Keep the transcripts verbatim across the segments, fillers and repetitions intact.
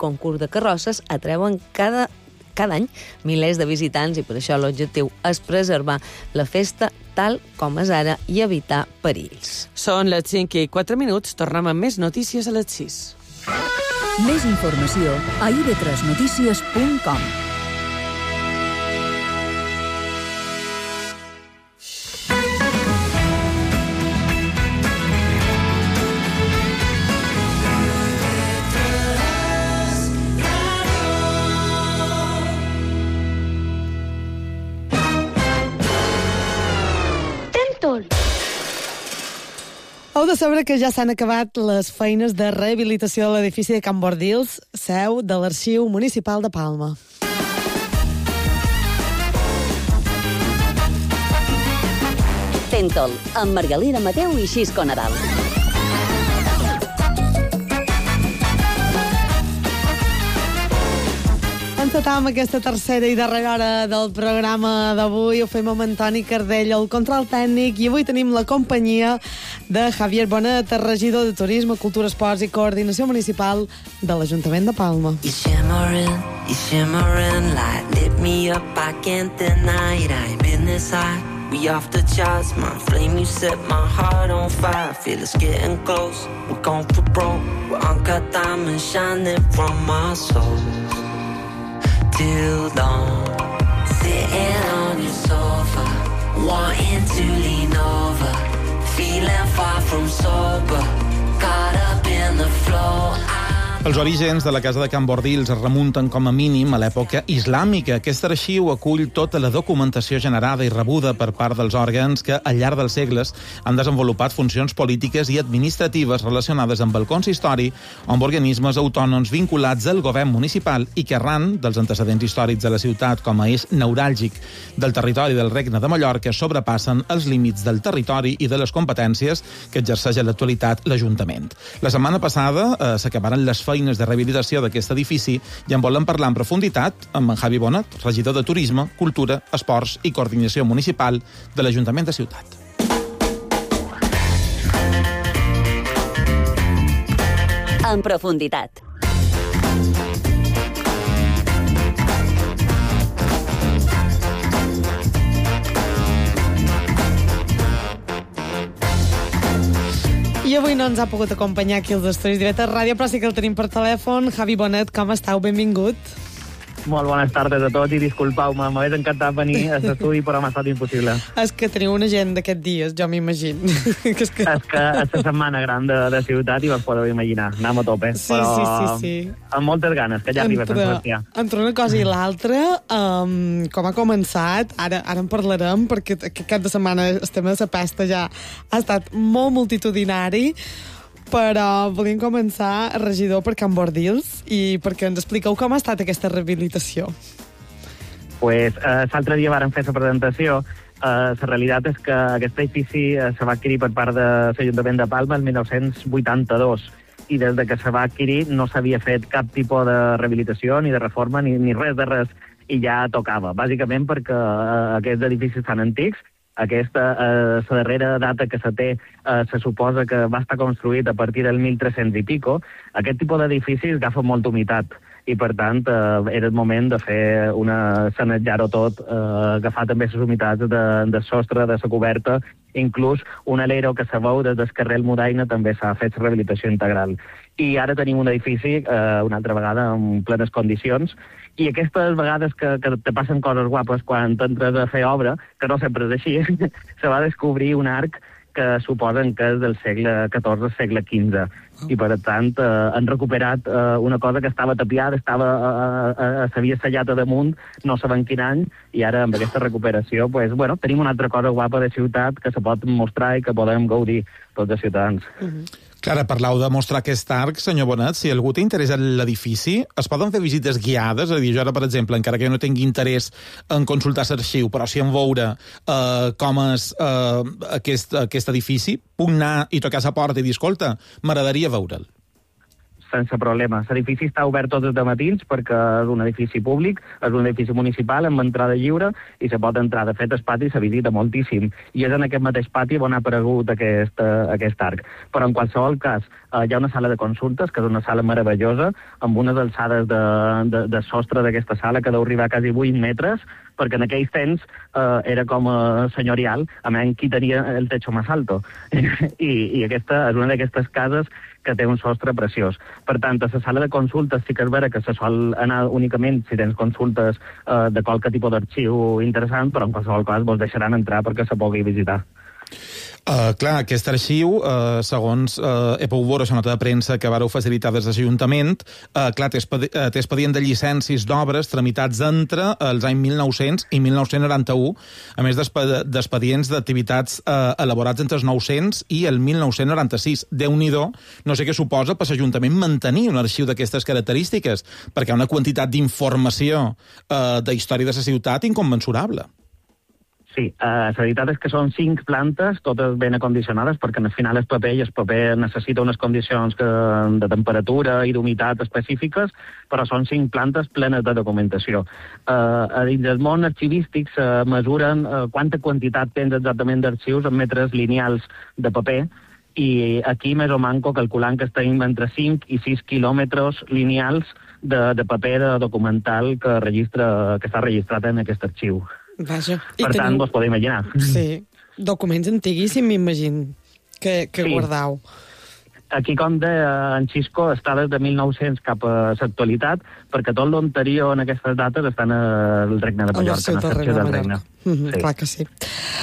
concurs de carrosses atreuen cada cada any milers de visitants i per això l'objectiu és preservar la festa tal com és ara i evitar perills. Són les cinc i quatre minuts, tornem amb més notícies a les sis. Més informació a i ve tres notícies punt com. Heu de saber que ja s'han acabat les feines de rehabilitació de l'edifici de Can Bordils, seu de l'Arxiu Municipal de Palma. Tentol, amb Margalida Mateu i Xisco Nadal. Encetam aquesta tercera i darrera hora del programa d'avui. Ho fem amb Antoni Cardell, el control tècnic, i avui tenim la companyia de Javier Bonet, regidor de Turisme, Cultura, Esports i Coordinació Municipal de l'Ajuntament de Palma. You shimmering, you shimmering, light lit me up, I can't deny it, I'm in this high. We off the charts, my flame, you set my heart on fire. Feel it's getting close, we're going for broke. We're uncut diamonds shining from our souls. Till dawn, sitting on your sofa, wanting to lean over, feeling far from sober, caught up in the flow. Els orígens de la Casa de Can Bordils es remunten com a mínim a l'època islàmica. Aquest arxiu acull tota la documentació generada i rebuda per part dels òrgans que, al llarg dels segles, han desenvolupat funcions polítiques i administratives relacionades amb el consistori o amb organismes autònoms vinculats al govern municipal i que, arran dels antecedents històrics de la ciutat com a eix neuràlgic del territori del Regne de Mallorca, sobrepassen els límits del territori i de les competències que exerceix a l'actualitat l'Ajuntament. La setmana passada eh, s'acabaren les feines de rehabilitació d'aquest edifici i en volem parlar en profunditat amb en Javi Bonet, regidor de Turisme, Cultura, Esports i Coordinació Municipal de l'Ajuntament de Ciutat. En profunditat. I avui no ens ha pogut acompanyar aquí als estudis d'I V tres Ràdio, però sí que el tenim per telèfon. Javi Bonet, com estàu? Benvingut. Molt bones tardes a tots i disculpeu-me, m'hagués encantat venir a l'estudi però m'ha estat impossible. És que teniu una gent d'aquests dies, jo m'imagino. que és que... és que és la setmana gran de, de ciutat i vos podeu imaginar, anem a tope. Sí, però sí, sí, sí. Amb moltes ganes, que ja arriba Sant Sebastià. Entre una cosa i l'altra, um, com ha començat, ara, ara en parlarem, perquè aquest de setmana el tema de la pesta ja ha estat molt multitudinari, però volíem començar, regidor, per Can Bordils i perquè ens expliqueu com ha estat aquesta rehabilitació. Pues, eh, l'altre dia vàrem fer la presentació. Eh, la realitat és que aquest edifici eh, se va adquirir per part de l'Ajuntament de Palma el dinou vuitanta-dos i des de que se va adquirir no s'havia fet cap tipus de rehabilitació, ni de reforma, ni, ni res de res, i ja tocava. Bàsicament perquè eh, aquests edificis tan antics, aquesta, eh, la darrera data que se té, eh, se suposa que va estar construït a partir del mil tres-cents i pico, aquest tipus d'edificis agafa molta humitat i, per tant, eh, era el moment de fer una sanejar-ho tot, eh, agafar també les humitats de, de sostre, de la coberta, inclús un alero que se veu des del carrer Almudaina també s'ha fet rehabilitació integral. I ara tenim un edifici, eh, una altra vegada, en plenes condicions, i aquestes vegades que, que te passen coses guapes quan t'entres a fer obra, que no sempre és així, se va descobrir un arc que suposen que és del segle catorze, segle quinze. I, per tant, eh, han recuperat eh, una cosa que estava tapiada, estava, eh, eh, s'havia sellat a damunt, no sabem quin any, i ara, amb aquesta recuperació, pues, bueno, tenim una altra cosa guapa de ciutat que se pot mostrar i que podem gaudir tots els ciutadans. Mm-hmm. Clar, parlau de mostrar aquest arc, senyor Bonet, si algú té interès en l'edifici, es poden fer visites guiades? És a dir, jo ara, per exemple, encara que jo no tingui interès en consultar l'arxiu, però si en veure eh, com és eh, aquest, aquest edifici, puc anar i tocar la porta i dir, escolta, m'agradaria veure'l. sense problema. L'edifici està obert tots els matins perquè és un edifici públic, és un edifici municipal amb entrada lliure i se pot entrar. De fet, el pati se visita moltíssim i és en aquest mateix pati on ha aparegut aquest, uh, aquest arc. Però en qualsevol cas, uh, hi ha una sala de consultes, que és una sala meravellosa, amb unes alçades de, de, de sostre d'aquesta sala que deu arribar a quasi vuit metres, perquè en aquells temps uh, era com uh, senyorial, a menys qui tenia el techo més alto. I, i aquesta és una d'aquestes cases que té un sostre preciós. Per tant, a la sala de consultes sí que és vera que se sol anar únicament si tens consultes uh, de qualque tipus d'arxiu interessant, però en qualsevol cas vos deixaran entrar perquè se pugui visitar. Uh, clar, aquest arxiu, uh, segons uh, he pogut veure la nota de premsa que vareu facilitar des de l'Ajuntament, uh, clar, té, expedi uh, té expedient de llicències d'obres tramitats entre els anys mil nou-cents i mil nou-cents noranta-u, a més d'expedients d'activitats uh, elaborats entre els nou-cents i el mil nou-cents noranta-sis. Déu-n'hi-do, no sé què suposa per l'Ajuntament mantenir un arxiu d'aquestes característiques, perquè hi ha una quantitat d'informació uh, de història de la ciutat inconmensurable. Sí, eh, la veritat és que són cinc plantes, totes ben acondicionades, perquè al final el paper i el paper necessita unes condicions que, de temperatura i d'humitat específiques, però són cinc plantes plenes de documentació. Eh, a dins del món arxivístic se mesuren eh, quanta quantitat tens exactament d'arxius en metres lineals de paper, i aquí més o manco calculant que estem entre cinc i sis quilòmetres lineals de, de paper de documental que, registra, que està registrat en aquest arxiu. Vaja. Per I tant, teniu... vos podeu imaginar. Sí, documents antiguíssims, m'imagino, que, que sí. Guardau. Aquí, com deia en Xisco, està des de mil nou-cents cap a l'actualitat, perquè tot l'anterior en aquestes dates estan al Regne de Mallorca, en la secció del Regne. Mm -hmm, sí. Clar que sí.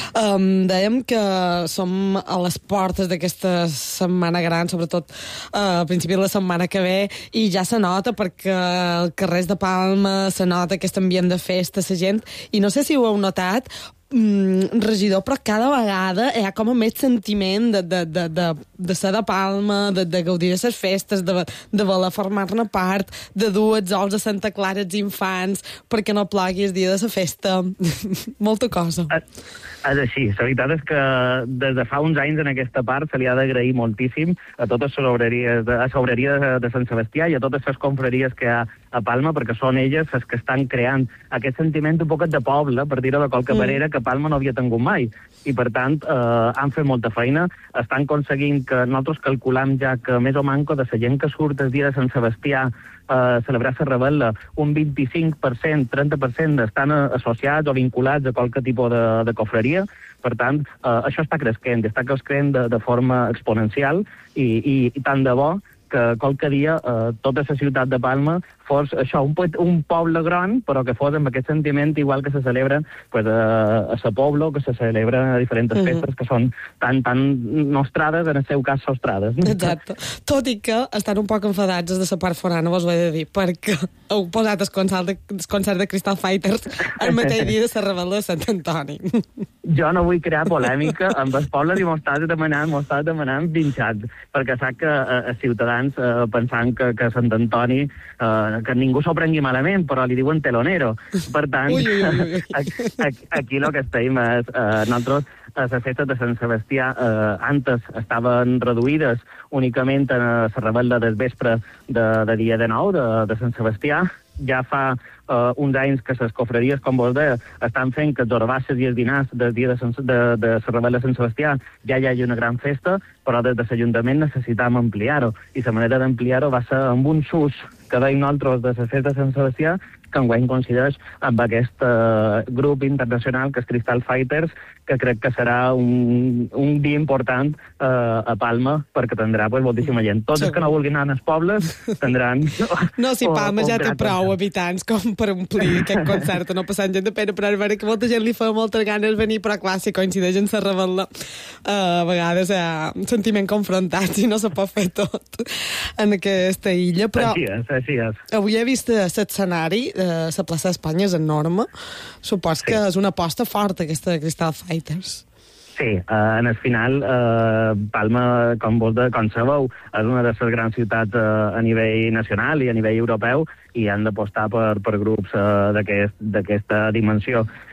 Um, dèiem que som a les portes d'aquesta setmana gran, sobretot uh, a principi de la setmana que ve, i ja se nota perquè al carrers de Palma se nota aquest ambient de festa, la gent, i no sé si ho heu notat, Mm, regidor, però cada vegada hi ha com a més sentiment de, de, de, de, de ser de Palma, de, de gaudir de les festes, de, de voler formar-ne part, de dur els ous a Santa Clara als infants perquè no plogui el dia de la festa. Molta cosa. És així. La veritat és que des de fa uns anys en aquesta part se li ha d'agrair moltíssim a totes les obreries, a l'obreria de, de Sant Sebastià i a totes les confraries que hi ha a Palma, perquè són elles les que estan creant aquest sentiment un poquet de poble, per dir-ho de qualque mm. manera, que Palma no havia tingut mai. I, per tant, eh, han fet molta feina. Estan aconseguint que nosaltres calculam ja que més o manco de la gent que surt el dia de Sant Sebastià a celebrar la rebel·la, un vint-i-cinc per cent, trenta per cent estan associats o vinculats a qualque tipus de, de cofreria. Per tant, eh, això està creixent, està creixent de, de forma exponencial i, i, i tant de bo que qualque dia eh, tota la ciutat de Palma fos això, un, un poble gran, però que fos amb aquest sentiment igual que se celebren pues, a, a sa poble, que se celebren a diferents uh-huh. festes que són tan, tan nostrades, en el seu cas sostrades. Exacte. Tot i que estan un poc enfadats des de la part forana, vos ho he de dir, perquè heu posat el concert de, el concert de Crystal Fighters el mateix dia de la rebel·la de Sant Antoni. Jo no vull crear polèmica amb els pobles i m'ho estàs demanant, m'ho estàs demanant vinxats, perquè sap que els eh, ciutadans eh, pensant que, que Sant Antoni eh, que ningú s'ho prengui malament, però li diuen telonero. Per tant, ui, ui, ui. aquí, aquí el que estem és... Eh, nosaltres, a les festes de Sant Sebastià, eh, antes estaven reduïdes únicament a la rebel·la del vespre de, de dia de nou, de, de Sant Sebastià. Ja fa uh, uns anys que les cofreries, com vos deia, estan fent que els orabasses i els dinars del dia de, de, de la rebel·la de Sant Sebastià ja hi hagi una gran festa, però des de l'Ajuntament necessitàvem ampliar-ho. I la manera d'ampliar-ho va ser amb un sus que deim nosaltres de la festa de Sant Sebastià, que enguany coincideix amb aquest uh, grup internacional que és Crystal Fighters, que crec que serà un, un dia important uh, a Palma, perquè tindrà pues, moltíssima gent. Tots els que no vulguin anar als pobles tindran... No, si Palma ja té prou habitants com per omplir aquest concert, no passant gent de pena, però és que molta gent li fa moltes ganes venir, però clar, si coincideix en la rebel·la, uh, a vegades hi ha un sentiment confrontat i no se pot fer tot en aquesta illa, però... Així és, així és. Avui he vist l'escenari, la plaça d'Espanya és enorme. Supos sí. que és una aposta forta, aquesta de Crystal Fighters. Sí, uh, en el final, uh, Palma, com vos de, com sabeu, és una de les grans ciutats uh, a nivell nacional i a nivell europeu, i han d'apostar per, per grups uh, d'aquesta dimensió.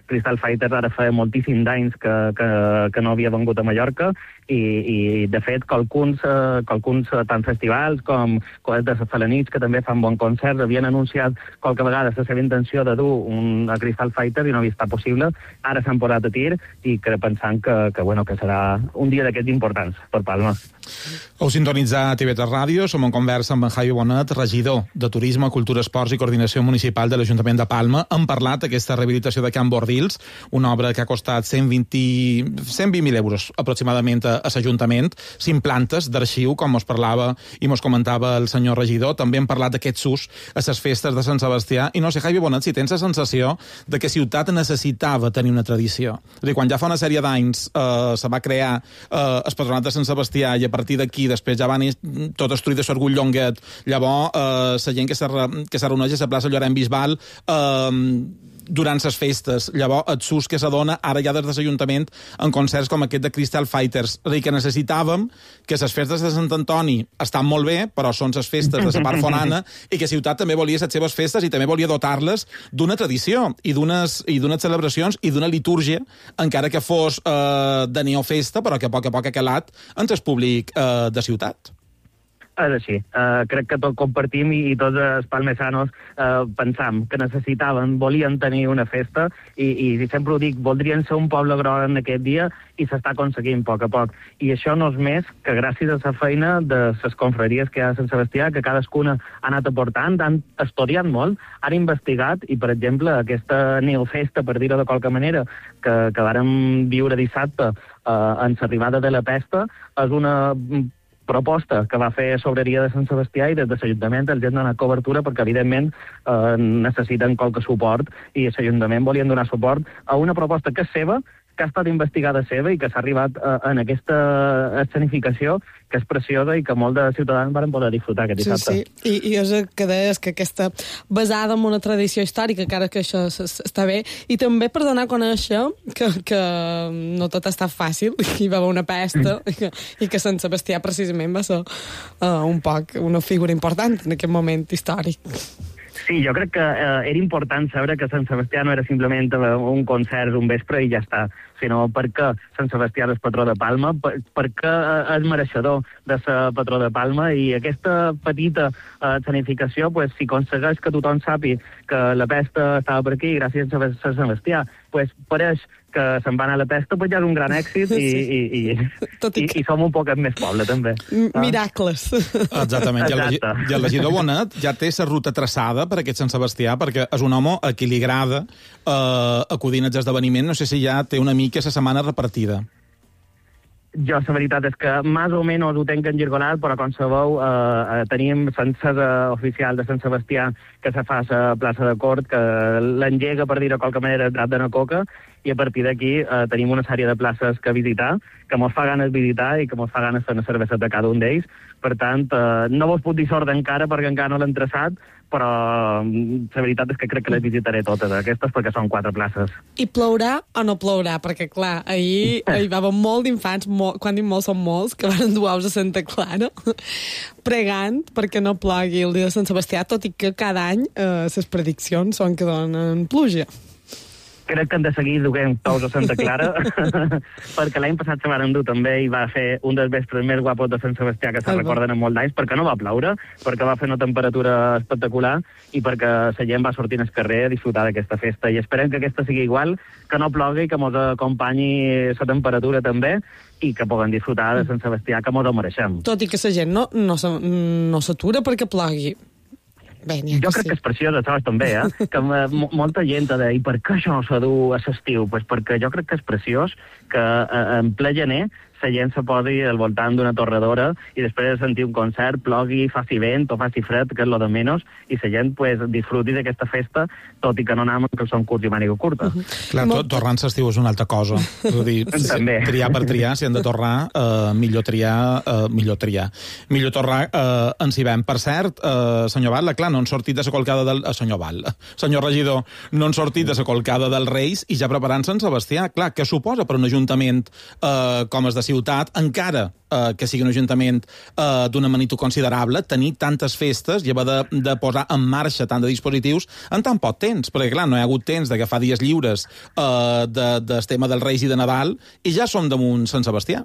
Crystal Fighters ara feia moltíssim d'anys que, que, que no havia vengut a Mallorca i, i de fet, qualcuns, eh, qualcuns eh, tant festivals com com de Felanits, que també fan bon concert, havien anunciat qualque vegada la seva intenció de dur un a Crystal Fighters i no havia estat possible. Ara s'han posat a tir i que pensant que, que, bueno, que serà un dia d'aquests importants per Palma. Heu sintonitzat T V tres Ràdio, som en conversa amb en Javi Bonet, regidor de Turisme, Cultura, Esports i Coordinació Municipal de l'Ajuntament de Palma. Hem parlat d'aquesta rehabilitació de Can Bordils, una obra que ha costat cent vint mil euros aproximadament a, a l'Ajuntament, cinc plantes d'arxiu, com us parlava i mos comentava el senyor regidor. També hem parlat d'aquests ús a les festes de Sant Sebastià, i no sé, Javi Bonet, si tens la sensació de que Ciutat necessitava tenir una tradició. És a dir, quan ja fa una sèrie d'anys eh, se va crear eh, el Patronat de Sant Sebastià i a partir d'aquí després ja van tot destruït de l'Orgull Llonguet, llavors eh, la gent que se, que se reuneix a la plaça Llorenç Bisbal eh, durant les festes, llavors el sus que s'adona ara ja des de l'Ajuntament en concerts com aquest de Crystal Fighters. És a dir, que necessitàvem que les festes de Sant Antoni estan molt bé, però són les festes de la part forana, i que Ciutat també volia les seves festes i també volia dotar-les d'una tradició i d'unes i d'unes celebracions i d'una litúrgia, encara que fos eh, de neofesta, però que a poc a poc ha calat en el públic eh, de Ciutat. És així. Uh, crec que tot compartim i, i tots els palmesanos uh, pensam que necessitaven, volien tenir una festa i, i sempre ho dic, voldrien ser un poble gros en aquest dia i s'està aconseguint a poc a poc. I això no és més que gràcies a la feina de les confraries que hi ha a Sant Sebastià, que cadascuna ha anat aportant, han estudiat molt, han investigat i, per exemple, aquesta neofesta, per dir-ho de qualque manera, que, que vàrem viure dissabte uh, en l'arribada de la pesta, és una proposta que va fer Sobreria de Sant Sebastià i des de l'Ajuntament els han donat cobertura perquè, evidentment, eh, necessiten qualque suport i l'Ajuntament volien donar suport a una proposta que és seva, que ha estat investigada seva i que s'ha arribat eh, en aquesta escenificació que és preciosa i que molt de ciutadans van poder disfrutar aquest dissabte. Sí, sí, I, i és el que deies, que aquesta basada en una tradició històrica, encara que això està bé, i també per donar a conèixer que, que no tot ha estat fàcil, hi va haver una pesta, i que, i que Sant Sebastià precisament va ser uh, un poc una figura important en aquest moment històric. Sí, jo crec que eh, era important saber que Sant Sebastià no era simplement un concert un vespre i ja està, sinó perquè Sant Sebastià és patró de Palma, per, perquè és mereixedor de ser patró de Palma, i aquesta petita eh, escenificació, pues, si aconsegueix que tothom sàpiga que la pesta estava per aquí gràcies a Sant Sebastià, pues, pareix que se'n va anar a la pesta, pues ja és un gran èxit i, i, i, i, i som un poc més poble, també. Miracles. Exactament. I el, i el regidor Bonet ja té la ruta traçada per aquest Sant Sebastià, perquè és un home a qui li agrada eh, acudint als esdeveniments. No sé si ja té una mica la setmana repartida. Jo, la veritat és que més o menys ho tenc engirgolat, però com sabeu, eh, tenim l'encesa oficial de Sant Sebastià que se fa a la plaça de Cort, que l'engega, per dir-ho de qualque manera, el Drap de Nacoca, i a partir d'aquí eh, tenim una sèrie de places que visitar, que mos fa ganes visitar i que mos fa ganes fer una cervesa de cada un d'ells. Per tant, eh, no vos puc dir sort encara perquè encara no l'hem traçat, però la veritat és que crec que les visitaré totes aquestes perquè són quatre places. I plourà o no plourà? Perquè, clar, ahir hi va haver molt d'infants, molt, quan dic molts són molts, que van dur aus a Santa Clara, pregant perquè no plogui el dia de Sant Sebastià, tot i que cada any eh, les prediccions són que donen pluja. Crec que hem de seguir duent tous a Santa Clara, perquè l'any passat se van dur també i va fer un dels vespres més guapos de Sant Sebastià que se ah, recorden en molt d'anys, perquè no va ploure, perquè va fer una temperatura espectacular i perquè la gent va sortir al carrer a disfrutar d'aquesta festa. I esperem que aquesta sigui igual, que no plogui, que mos acompanyi la temperatura també i que puguem disfrutar de Sant Sebastià, que mos ho mereixem. Tot i que la gent no, no, no s'atura perquè plogui. Bé, jo crec sí. que és preciós, això també, eh? Que molta gent ha de dir, per què això no s'ha du a l'estiu? Pues perquè jo crec que és preciós que en ple gener la gent se posi al voltant d'una torredora i després de sentir un concert, plogui, faci vent o faci fred, que és lo de menys, i la gent pues, disfruti d'aquesta festa, tot i que no anem amb calçons curts i màniga curta. Uh -huh. Clar, to tornar l'estiu és una altra cosa. És a dir, també. Triar per triar, si hem de tornar, eh, millor triar, eh, millor triar. Millor tornar, eh, ens hi vam. Per cert, eh, senyor Batlle, clar, no han sortit de la colcada del... Eh, senyor Batlle, senyor regidor, no han sortit de la colcada dels Reis i ja preparant-se en Sebastià. Clar, què suposa per un ajuntament eh, com es de ciutat, encara eh, que sigui un ajuntament eh, d'una magnitud considerable, tenir tantes festes i haver de, de posar en marxa tant de dispositius en tan poc temps, perquè clar, no hi ha hagut temps d'agafar dies lliures eh, de, del tema dels Reis i de Nadal i ja som damunt Sant Sebastià.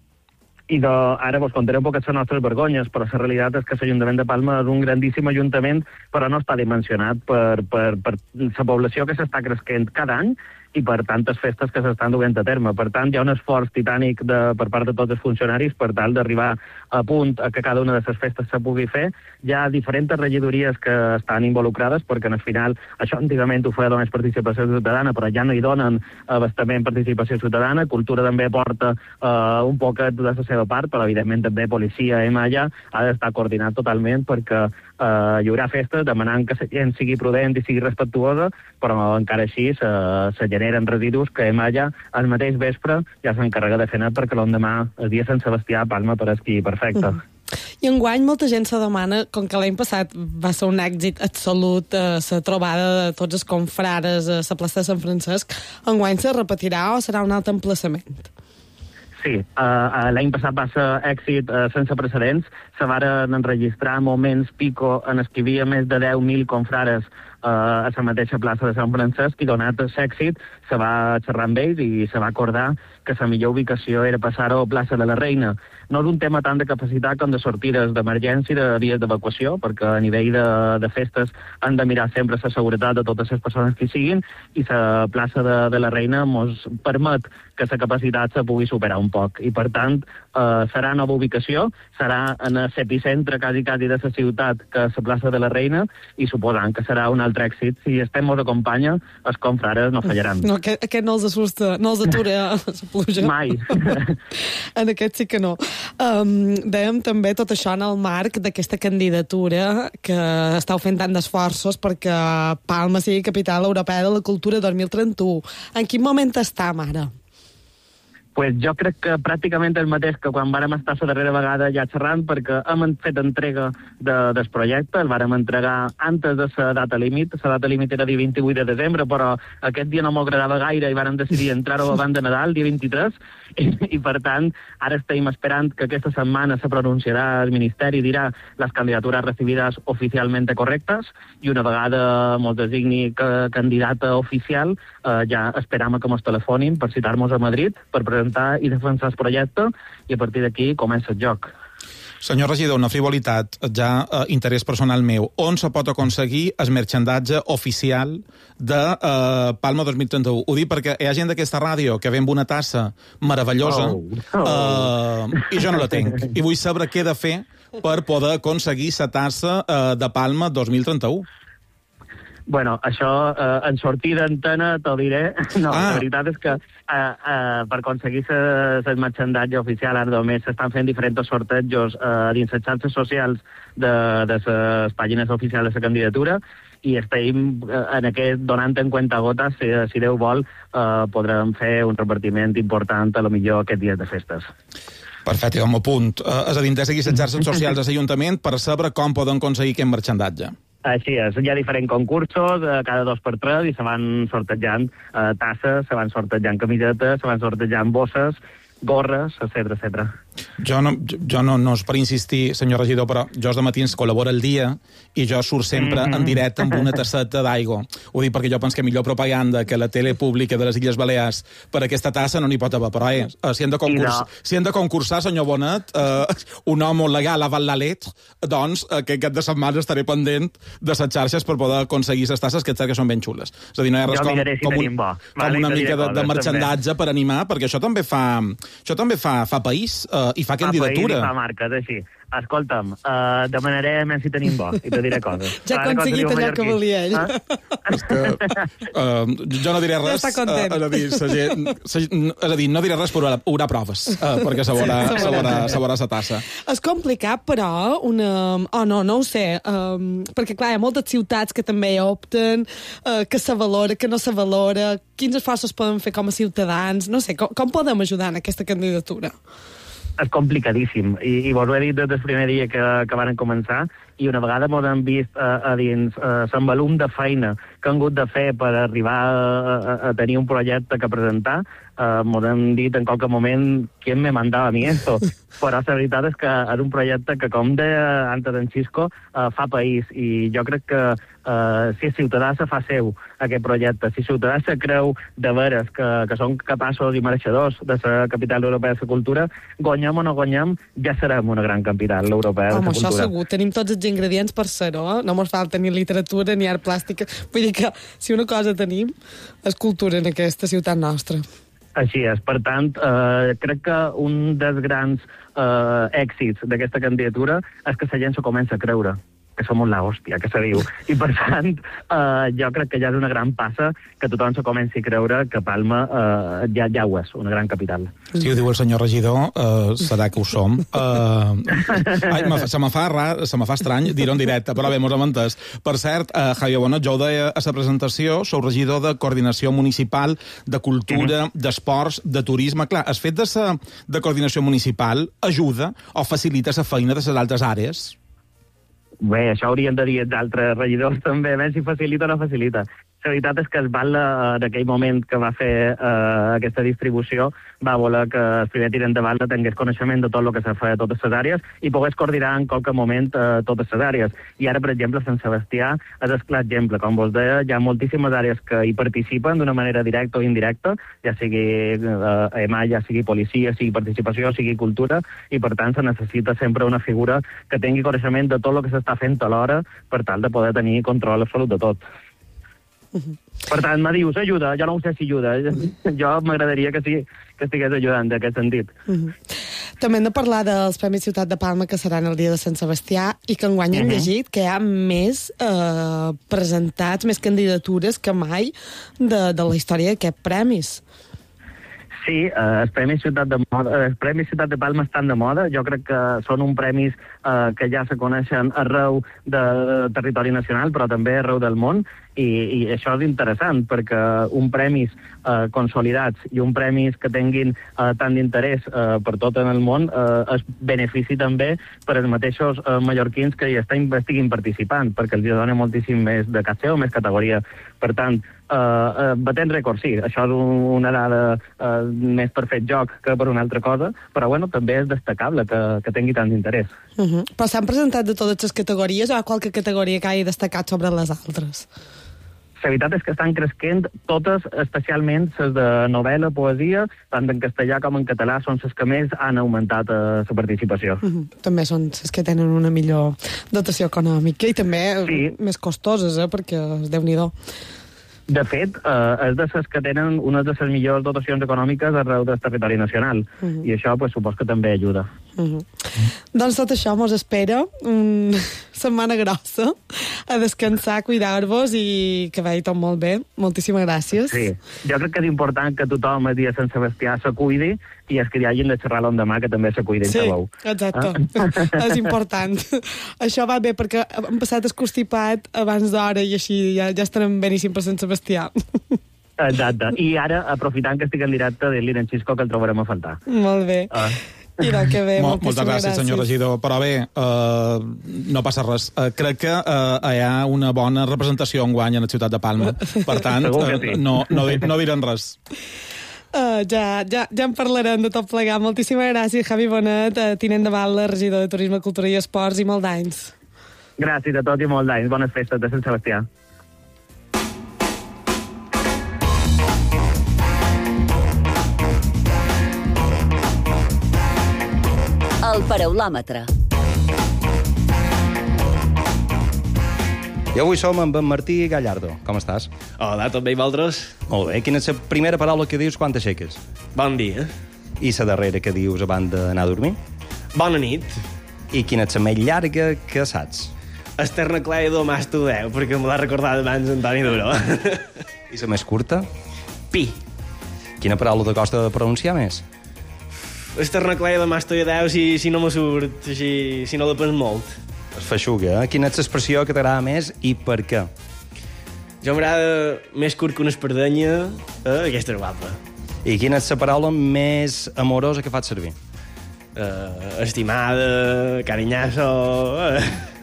I de, ara vos contaré un poc les nostres vergonyes, però la realitat és que l'Ajuntament de Palma és un grandíssim ajuntament, però no està dimensionat per, per, per la població que s'està cresquent cada any i per tantes festes que s'estan duent a terme. Per tant, hi ha un esforç titànic de, per part de tots els funcionaris per tal d'arribar a punt a que cada una de les festes se pugui fer. Hi ha diferents regidories que estan involucrades, perquè al final això antigament ho feia només participació ciutadana, però ja no hi donen abastament participació ciutadana. Cultura també porta uh, un poquet de la seva part, però evidentment també policia, E M A ja, ha d'estar coordinat totalment perquè uh, hi haurà festes demanant que la gent sigui prudent i sigui respectuosa, però encara així se, se generen residus que E M A ja al mateix vespre ja s'encarrega de fer net perquè l'endemà, el dia Sant Sebastià, Palma per esquí perfecte. Mm. I enguany molta gent se demana, com que l'any passat va ser un èxit absolut eh, la trobada de tots els confrares a la plaça de Sant Francesc, enguany se repetirà o serà un altre emplaçament? Sí, uh, l'any passat va ser èxit uh, sense precedents. Se varen enregistrar moments pico en els que hi havia més de deu mil confrares uh, a la mateixa plaça de Sant Francesc i donat l'èxit se va xerrar amb ells i se va acordar que la millor ubicació era passar-ho a plaça de la Reina. No és un tema tant de capacitat com de sortides d'emergència i de vies d'evacuació, perquè a nivell de, de festes han de mirar sempre la seguretat de totes les persones que hi siguin i la plaça de, de la Reina ens permet que la capacitat se pugui superar un poc. I, per tant, eh, serà nova ubicació, serà en l'epicentre quasi, quasi de la ciutat, que és la plaça de la Reina, i suposant que serà un altre èxit. Si estem ens acompanya, els confrares no fallaran. No, aquest, aquest no els assusta, no els atura la pluja. Mai. En aquest sí que no. Um, dèiem també tot això en el marc d'aquesta candidatura que estàu fent tant d'esforços perquè Palma sigui capital europea de la cultura dos mil trenta-u. En quin moment estem ara? Pues jo crec que pràcticament el mateix que quan vàrem estar la darrera vegada ja xerrant, perquè hem fet entrega de, del projecte, el vàrem entregar antes de la data límit. La data límit era dia vint-i-vuit de desembre, però aquest dia no m'agradava gaire i vàrem decidir entrar-ho abans de Nadal, dia vint-i-tres, i, i per tant ara estem esperant que aquesta setmana se pronunciarà el Ministeri i dirà les candidatures recibides oficialment correctes, i una vegada mos designi que candidata oficial, eh, ja esperam que mos telefonin per citar-nos a Madrid, per presentar i defensar el projecte, i a partir d'aquí comença el joc. Senyor regidor, una frivolitat, ja eh, interès personal meu. On se pot aconseguir el merchandatge oficial de eh, Palma dos mil trenta-u? Ho dic perquè hi ha gent d'aquesta ràdio que ve amb una tassa meravellosa oh, oh. Eh, i jo no la tenc. I vull saber què he de fer per poder aconseguir la tassa eh, de Palma dos mil trenta-u. Bueno, això, eh, en sortir d'antena t'ho diré. No, ah. La veritat és que eh, eh, per aconseguir el merchandatge oficial ara només s'estan fent diferents sortejos eh, dins les xarxes socials de, de les pàgines oficials de la candidatura, i estem eh, en aquest donant en compte gotes, si, si Déu vol, eh, podrem fer un repartiment important a lo millor aquests dies de festes. Perfecte, com a punt. Uh, és a dir, de seguir les xarxes socials de l'Ajuntament per saber com poden aconseguir aquest merchandatge. Així és, hi ha diferents concursos, eh, cada dos per tres, i se van sortejant eh, tasses, se van sortejant camisetes, se van sortejant bosses, gorres, etcètera, etcètera. Jo, no, jo no, no és per insistir, senyor regidor, però jo els dematins col·laboro el dia i jo surt sempre mm -hmm. en directe amb una tasseta d'aigua. Ho dic perquè jo penso que millor propaganda que la tele pública de les Illes Balears per aquesta tassa no n'hi pot haver, però eh, si hem de, concurs, no. si hem de concursar, senyor Bonet, eh, un home legal avant la lettre, doncs eh, que aquest de setmana estaré pendent de les xarxes per poder aconseguir les tasses, que que són ben xules. És a dir, no hi ha res jo com, si com, un, bo. com vale, una mica de, coses, de merchandatge també per animar, perquè això també fa, això també fa, fa país uh, i fa candidatura. Fa país i fa marca, és així. Escolta'm, uh, demanaré més si tenim bo, i te diré coses. Ja ha aconseguit allò que volia ell. Ah? És que, uh, jo no diré res. Ja està content. Uh, és, a dir, sa gent, sa, és a dir, no diré res, però haurà proves, uh, perquè se veurà, se veurà, se veurà sa tassa. És complicat, però, una... Oh, no, no ho sé. Um, perquè, clar, hi ha moltes ciutats que també opten, uh, que se valora, que no se valora, quins esforços poden fer com a ciutadans, no sé, com, com podem ajudar en aquesta candidatura? És complicadíssim, i, i vos ho he dit des del primer dia que, que varen començar, i una vegada m'ho han vist a, a dins uh, l'envolum de feina que han hagut de fer per arribar a, a, a tenir un projecte que presentar, uh, m'ho han dit en qualque moment qui me mandava a mi esto. Però la veritat és que és un projecte que, com deia antes en Xisco, uh, fa país, i jo crec que uh, si Ciutadà se fa seu aquest projecte, si Ciutadà se creu de veres que, que són capaços i mereixedors de ser capital europea de la cultura, guanyem o no guanyem, ja serem una gran capital europea de la cultura. Home, això segur, tenim tots els ingredients per ser-ho, eh? No mos falta ni literatura ni art plàstica. Vull dir que si una cosa tenim és cultura en aquesta ciutat nostra. Així és. Per tant, eh, crec que un dels grans eh, èxits d'aquesta candidatura és que la gent s'ho comença a creure, que som la hòstia, que se diu. I, per tant, eh, jo crec que ja és una gran passa que tothom se comenci a creure que Palma eh, ja, ja ho és, una gran capital. Si ho diu el senyor regidor, eh, serà que ho som. Eh, ai, se me fa rar, se me fa estrany dir-ho en directe, però bé, mos hem entès. Per cert, eh, Javier Bonet, jo ho deia a la presentació, sou regidor de Coordinació Municipal, de Cultura, mm-hmm. d'Esports, de Turisme. Clar, el fet de ser de Coordinació Municipal ajuda o facilita la feina de les altres àrees? Bé, això haurien de dir els altres regidors també, a veure si facilita o no facilita. La veritat és que es Batlle, en aquell moment que va fer eh, aquesta distribució, va voler que el primer tinent de Batlle tingués coneixement de tot el que se fa a totes les àrees i pogués coordinar en qualque moment eh, totes les àrees. I ara, per exemple, Sant Sebastià és el clar exemple. Com vos deia, hi ha moltíssimes àrees que hi participen d'una manera directa o indirecta, ja sigui eh, EMA, ja sigui policia, sigui participació, sigui cultura, i per tant se necessita sempre una figura que tingui coneixement de tot el que s'està fent alhora per tal de poder tenir control absolut de tot. Uh-huh. Per tant, me dius, ajuda, jo no ho sé si ajuda. Jo m'agradaria que sí, que estigués ajudant en aquest sentit. Uh-huh. També hem de parlar dels Premis Ciutat de Palma que seran el dia de Sant Sebastià i que enguany hem uh-huh. llegit que hi ha més eh, presentats, més candidatures que mai de, de la història d'aquests premis. Sí, eh, els Premis Ciutat de Moda, els Premis Ciutat de Palma estan de moda. Jo crec que són un premis eh, que ja se coneixen arreu del territori nacional, però també arreu del món, i, i això és interessant, perquè un premis eh, consolidats i un premis que tinguin eh, tant d'interès eh, per tot en el món eh, és benefici també per als mateixos eh, mallorquins que hi estan, estiguin participant, perquè els dona moltíssim més de caché o més categoria. Per tant, eh, eh, batent rècord, sí, això és una dada eh, més per fer joc que per una altra cosa, però bueno, també és destacable que, que tingui tant d'interès. Uh-huh. Però s'han presentat de totes les categories o hi ha qualque categoria que hagi destacat sobre les altres? La veritat és que estan cresquent totes, especialment les de novel·la, poesia, tant en castellà com en català, són les que més han augmentat eh, la participació. Uh-huh. També són les que tenen una millor dotació econòmica i també sí. més costoses, eh, perquè Déu-n'hi-do. De fet, eh, és de les que tenen una de les millors dotacions econòmiques arreu del territori nacional, uh-huh. i això pues, supos que també ajuda. Uh-huh. Doncs tot això mos espera una setmana grossa a descansar, a cuidar-vos i que vagi tot molt bé. Moltíssimes gràcies. Sí, jo crec que és important que tothom el dia de Sant Sebastià se cuidi i els que hi hagin de xerrar l'endemà que també se cuidin. Sí, sabeu. exacte. Ah? És important. Això va bé perquè hem passat el constipat abans d'hora i així ja, ja estarem beníssim per Sant Sebastià. Exacte. I ara, aprofitant que estic en directe, dir-li en Xisco que el trobarem a faltar. Molt bé. Ah. Mira, que bé, Mol, moltes gràcies, gràcies, senyor regidor. Però bé, uh, no passa res. Uh, crec que uh, hi ha una bona representació enguany a la ciutat de Palma. Per tant, uh, sí. no, no, no diran res. Uh, ja, ja, ja en parlarem de tot plegat. Moltíssimes gràcies, Javi Bonet, uh, tinent de Batlle, regidor de Turisme, Cultura i Esports, i molt d'anys. Gràcies a tots i molt d'anys. Bones festes de Sant Sebastià. El paraulòmetre. I avui som amb en Martí Gallardo. Com estàs? Hola, tot bé i vosaltres? Molt bé. Quina és la primera paraula que dius quan t'aixeques? Bon dia. I la darrera que dius abans d'anar a dormir? Bona nit. I quina és la més llarga que saps? Esterna Cleido Mastodeu, perquè me l'ha recordat abans Antoni Duró. I la més curta? Pi. Quina paraula te costa de pronunciar més? Esterna Cleido Mastodeu, si, si no me surt, si, si no la pens molt. Es feixuga, eh? Quina és l'expressió que t'agrada més i per què? Jo m'agrada més curt que una espardenya, eh? Aquesta és guapa. I quina és la paraula més amorosa que faig servir? Uh, estimada, carinyazo... Uh.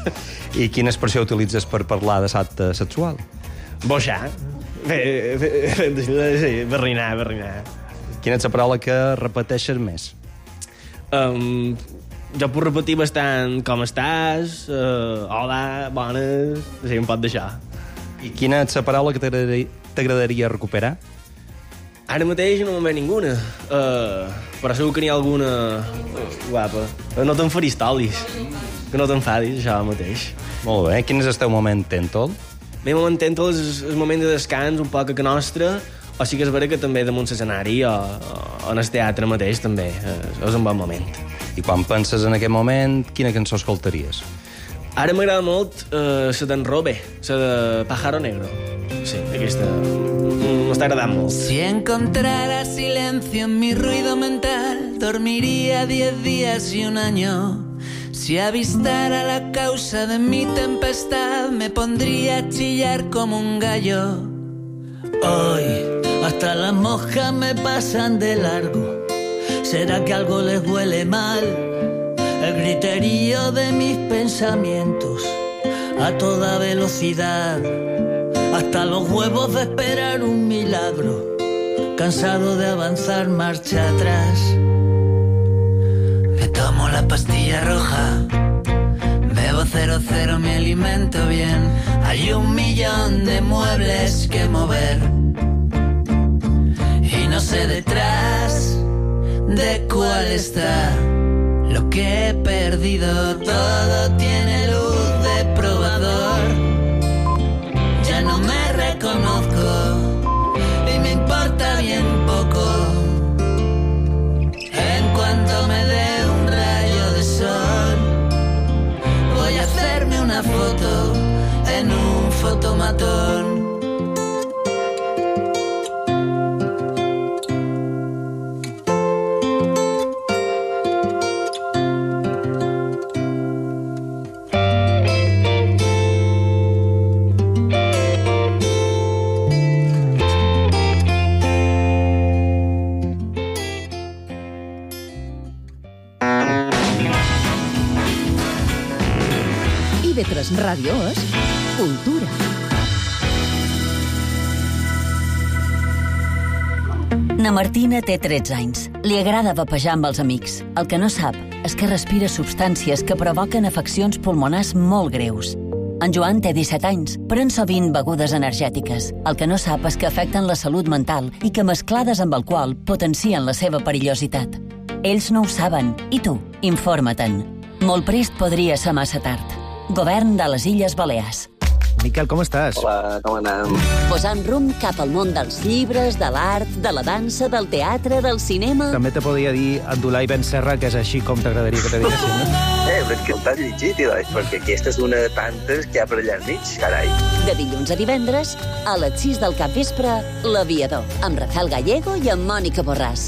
I quina expressió utilitzes per parlar de l'acte sexual? Boixar. Bé, bé, sí, barrinar, barrinar. Quina és la paraula que repeteixes més? Um, jo puc repetir bastant com estàs, uh, hola, bones, sí, em pot deixar. I quina és la paraula que t'agradaria, t'agradaria recuperar? Ara mateix no me'n ve ninguna, uh, però segur que n'hi ha alguna uh, guapa. Uh, no te'n faristolis, que no t'enfadis, això mateix. Molt bé, quin és el teu moment tèntol? El meu moment tèntol és el moment de descans un poc a que nostre, o sí que és vera que també damunt l'escenari o, o en el teatre mateix també, és un bon moment. I quan penses en aquest moment, quina cançó escoltaries? Ara m'agrada molt uh, la d'en Robe, la de Pájaro Negro. Sí, aquesta m'està agradant molt. Si encontrara silencio en mi ruido mental, dormiría diez días y un año. Si avistara la causa de mi tempestad, me pondría a chillar como un gallo. Hoy, hasta las moscas me pasan de largo. ¿Será que algo les huele mal? El griterío de mis pensamientos a toda velocidad, hasta los huevos de esperar un milagro, cansado de avanzar marcha atrás. Me tomo la pastilla roja, bebo cero cero, me alimento bien. Hay un millón de muebles que mover y no sé detrás de cuál está lo que he perdido. Todo tiene luz de probador. Ya no me reconozco y me importa bien poco. En cuanto me dé un rayo de sol, voy a hacerme una foto en un fotomatón. I ve tres Ràdio és cultura. Na Martina té tretze anys. Li agrada vapejar amb els amics. El que no sap és que respira substàncies que provoquen afeccions pulmonars molt greus. En Joan té disset anys, pren sovint begudes energètiques. El que no sap és que afecten la salut mental i que mesclades amb alcohol potencien la seva perillositat. Ells no ho saben. I tu? Informa-te'n. Molt prest podria ser massa tard. Govern de les Illes Balears. Miquel, com estàs? Hola, com anem? Posant rumb cap al món dels llibres, de l'art, de la dansa, del teatre, del cinema... També te podria dir Abdulai Ben Serra, que és així com t'agradaria que te diguessin, no? Eh, però és que el t'has llegit, Ilai, perquè aquesta és una de tantes que hi ha per allà al mig, carai. De dilluns a divendres, a les sis del capvespre, L'Aviador, amb Rafael Gallego i amb Mònica Borràs.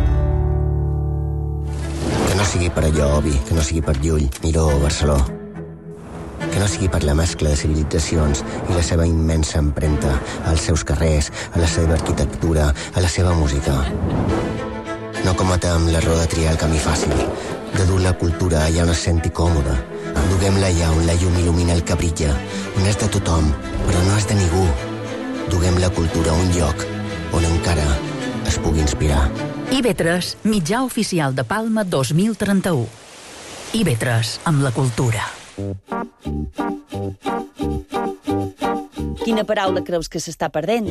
Que no sigui per allò, Obi, que no sigui per Llull, Miró o Barceló. Que no sigui per la mescla de civilitzacions i la seva immensa empremta als seus carrers, a la seva arquitectura, a la seva música. No cometem l'error de triar el camí fàcil, de dur la cultura allà on es senti còmode. Duguem-la allà on la llum il·lumina el que brilla, on és de tothom, però no és de ningú. Duguem la cultura a un lloc on encara es pugui inspirar. I ve tres, mitjà oficial de Palma dos mil trenta-u. I ve tres, amb la cultura. Quina paraula creus que s'està perdent?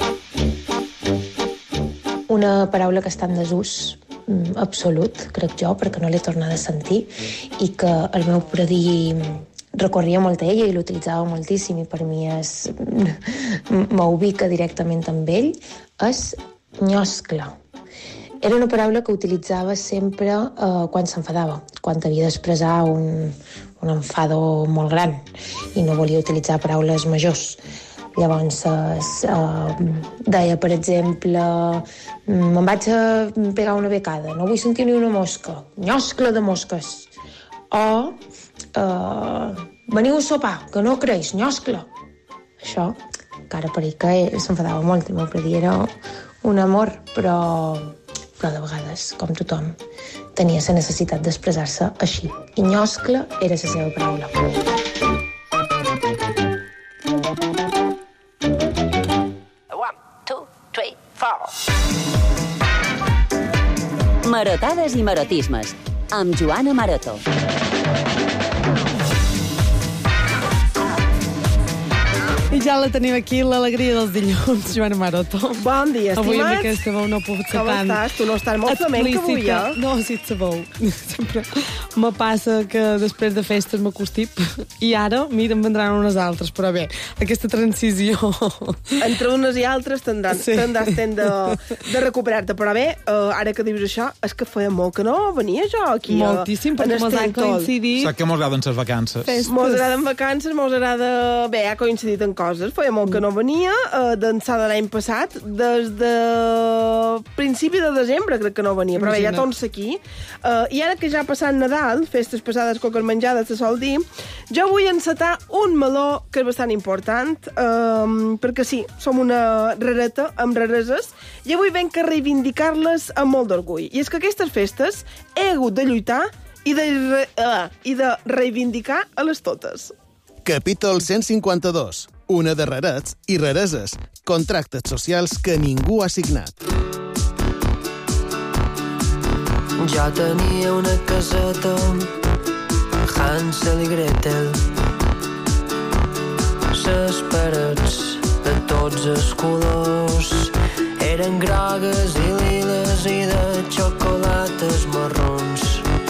Una paraula que està en desús absolut, crec jo, perquè no l'he tornada a sentir, i que el meu predí recorria molt a ella i l'utilitzava moltíssim, i per mi és... m'ubica directament amb ell, és nyoscla. Era una paraula que utilitzava sempre eh, quan s'enfadava, quan havia d'expressar un, un enfado molt gran i no volia utilitzar paraules majors. Llavors eh, deia, per exemple, me'n vaig a pegar una becada, no vull sentir ni una mosca, nyoscla de mosques. O eh, veniu a sopar, que no creix, nyoscla. Això, encara per ell que s'enfadava molt, i meu predí era un amor, però... però de vegades, com tothom, tenia la necessitat d'expressar-se així. I nyoscla era la seva paraula. One, two, three, four. Marotades i marotismes, amb Joana Maroto. I ja la tenim aquí, l'alegria dels dilluns, Joana Maroto. Bon dia, estimats. Avui amb aquesta veu no ha pogut ser Com tan... estàs? Tu no estàs molt flamenca avui, eh? No, sí, et sabeu. Sempre me passa que després de festes m'acostip i ara, mira, em vendran unes altres, però bé, aquesta transició... Entre unes i altres tindràs sí. de, de recuperar-te, però bé, uh, ara que dius això, és que feia molt que no venia jo aquí. Moltíssim, perquè mos ha coincidit. Sap que mos agraden les vacances. Festes. Mos agraden vacances, mos agrada... Bé, ha coincidit en coses. Feia molt que no venia, uh, d'ençà de l'any passat, des de principi de desembre crec que no venia, però bé, ja torns aquí. Uh, I ara que ja ha passat Nadal, festes passades, coques menjades, se sol dir, jo vull encetar un meló que és bastant important, uh, perquè sí, som una rareta amb rareses, i avui venc a reivindicar-les amb molt d'orgull. I és que aquestes festes he hagut de lluitar i de, uh, i de reivindicar a les totes. Capítol cent cinquanta-dos. Una de rarets i rareses. Contractes socials que ningú ha signat. Jo tenia una caseta, Hansel i Gretel. Ses parets de tots els colors eren grogues i liles i de xocolates marrons.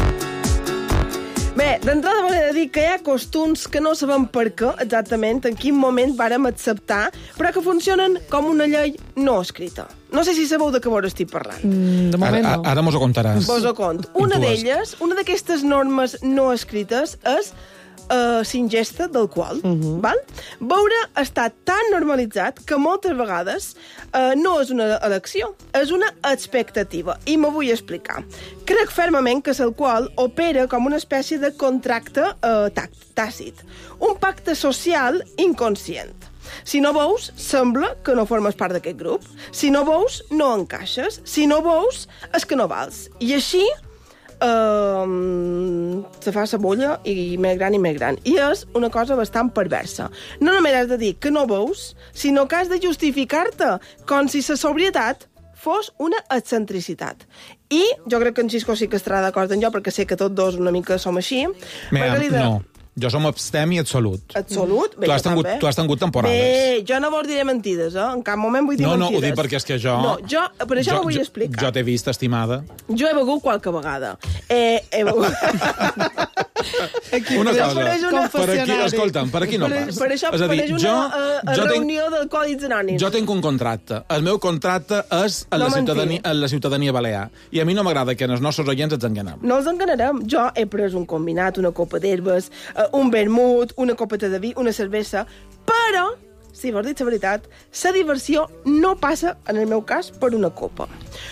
Bé, d'entrada volia dir que hi ha costums que no sabem per què, exactament, en quin moment vàrem acceptar, però que funcionen com una llei no escrita. No sé si sabeu de què vos estic parlant. Mm, de moment ara, no. Ara mos ho contaràs. Vos ho conto. Una d'elles, una d'aquestes normes no escrites és uh, s'ingesta d'alcohol. Uh-huh. Val? Beure està tan normalitzat que moltes vegades uh, no és una elecció, és una expectativa. I m'ho vull explicar. Crec fermament que l'alcohol opera com una espècie de contracte uh, tàcit. Un pacte social inconscient. Si no veus, sembla que no formes part d'aquest grup. Si no veus, no encaixes. Si no veus, és que no vals. I així eh, se fa la bolla i més gran i més gran. I és una cosa bastant perversa. No només has de dir que no veus, sinó que has de justificar-te com si la sobrietat fos una excentricitat. I jo crec que en Xisco sí que estarà d'acord amb jo, perquè sé que tots dos una mica som així. Mea, no. Jo som abstemi absolut. Absolut? Bé, tu, has tingut, tu has tingut temporades. Bé, jo no vos diré mentides, eh? En cap moment vull dir no, mentides. No, ho dic perquè és que jo... No, jo, per això jo, ho vull jo, explicar. Jo t'he vist, estimada. Jo he begut qualque vegada. Eh, he begut... Aquí, una cosa, una... per aquí, escolta'm, per aquí no per, pas. Per això és a dir, pareix una jo, uh, jo reunió tenc, d'alcohòlics anònims. Jo tinc un contracte. El meu contracte és a la, no ciutadania, a la ciutadania balear. I a mi no m'agrada que els nostres oients ens enganem. No els enganarem. Jo he pres un combinat, una copa d'herbes, uh, un vermut, una copeta de vi, una cervesa, però, si vos dic la veritat, la diversió no passa, en el meu cas, per una copa.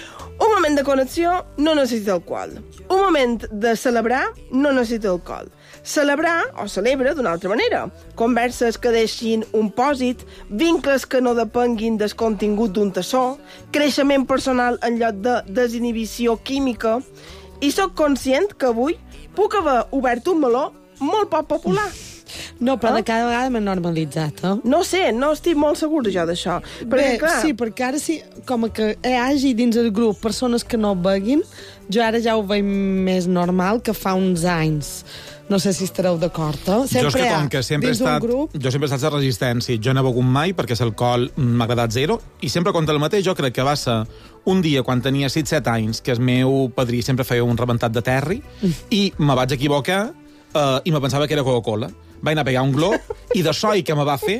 Un moment de connexió no necessita alcohol. Un moment de celebrar no necessita alcohol. Celebrar, o celebra d'una altra manera. Converses que deixin un pòsit, vincles que no depenguin del contingut d'un tassó, creixement personal en lloc de desinhibició química. I sóc conscient que avui puc haver obert un meló molt poc popular. No, però eh? de cada vegada m'he normalitzat, eh? No sé, no estic molt segura jo d'això. Bé, clar... sí, perquè ara sí, com que hi hagi dins el grup persones que no beguin, jo ara ja ho veig més normal que fa uns anys. No sé si estareu d'acord, eh? Sempre jo és que com que sempre he estat, grup... jo sempre he estat de resistència. Jo no he begut mai perquè l'alcohol m'ha agradat zero i sempre contra el mateix jo crec que va ser un dia quan tenia sis set anys que el meu padrí sempre feia un rebentat de terri mm. i me vaig equivocar uh, i me pensava que era Coca-Cola. Vaig anar a pegar un glob i de soi que me va fer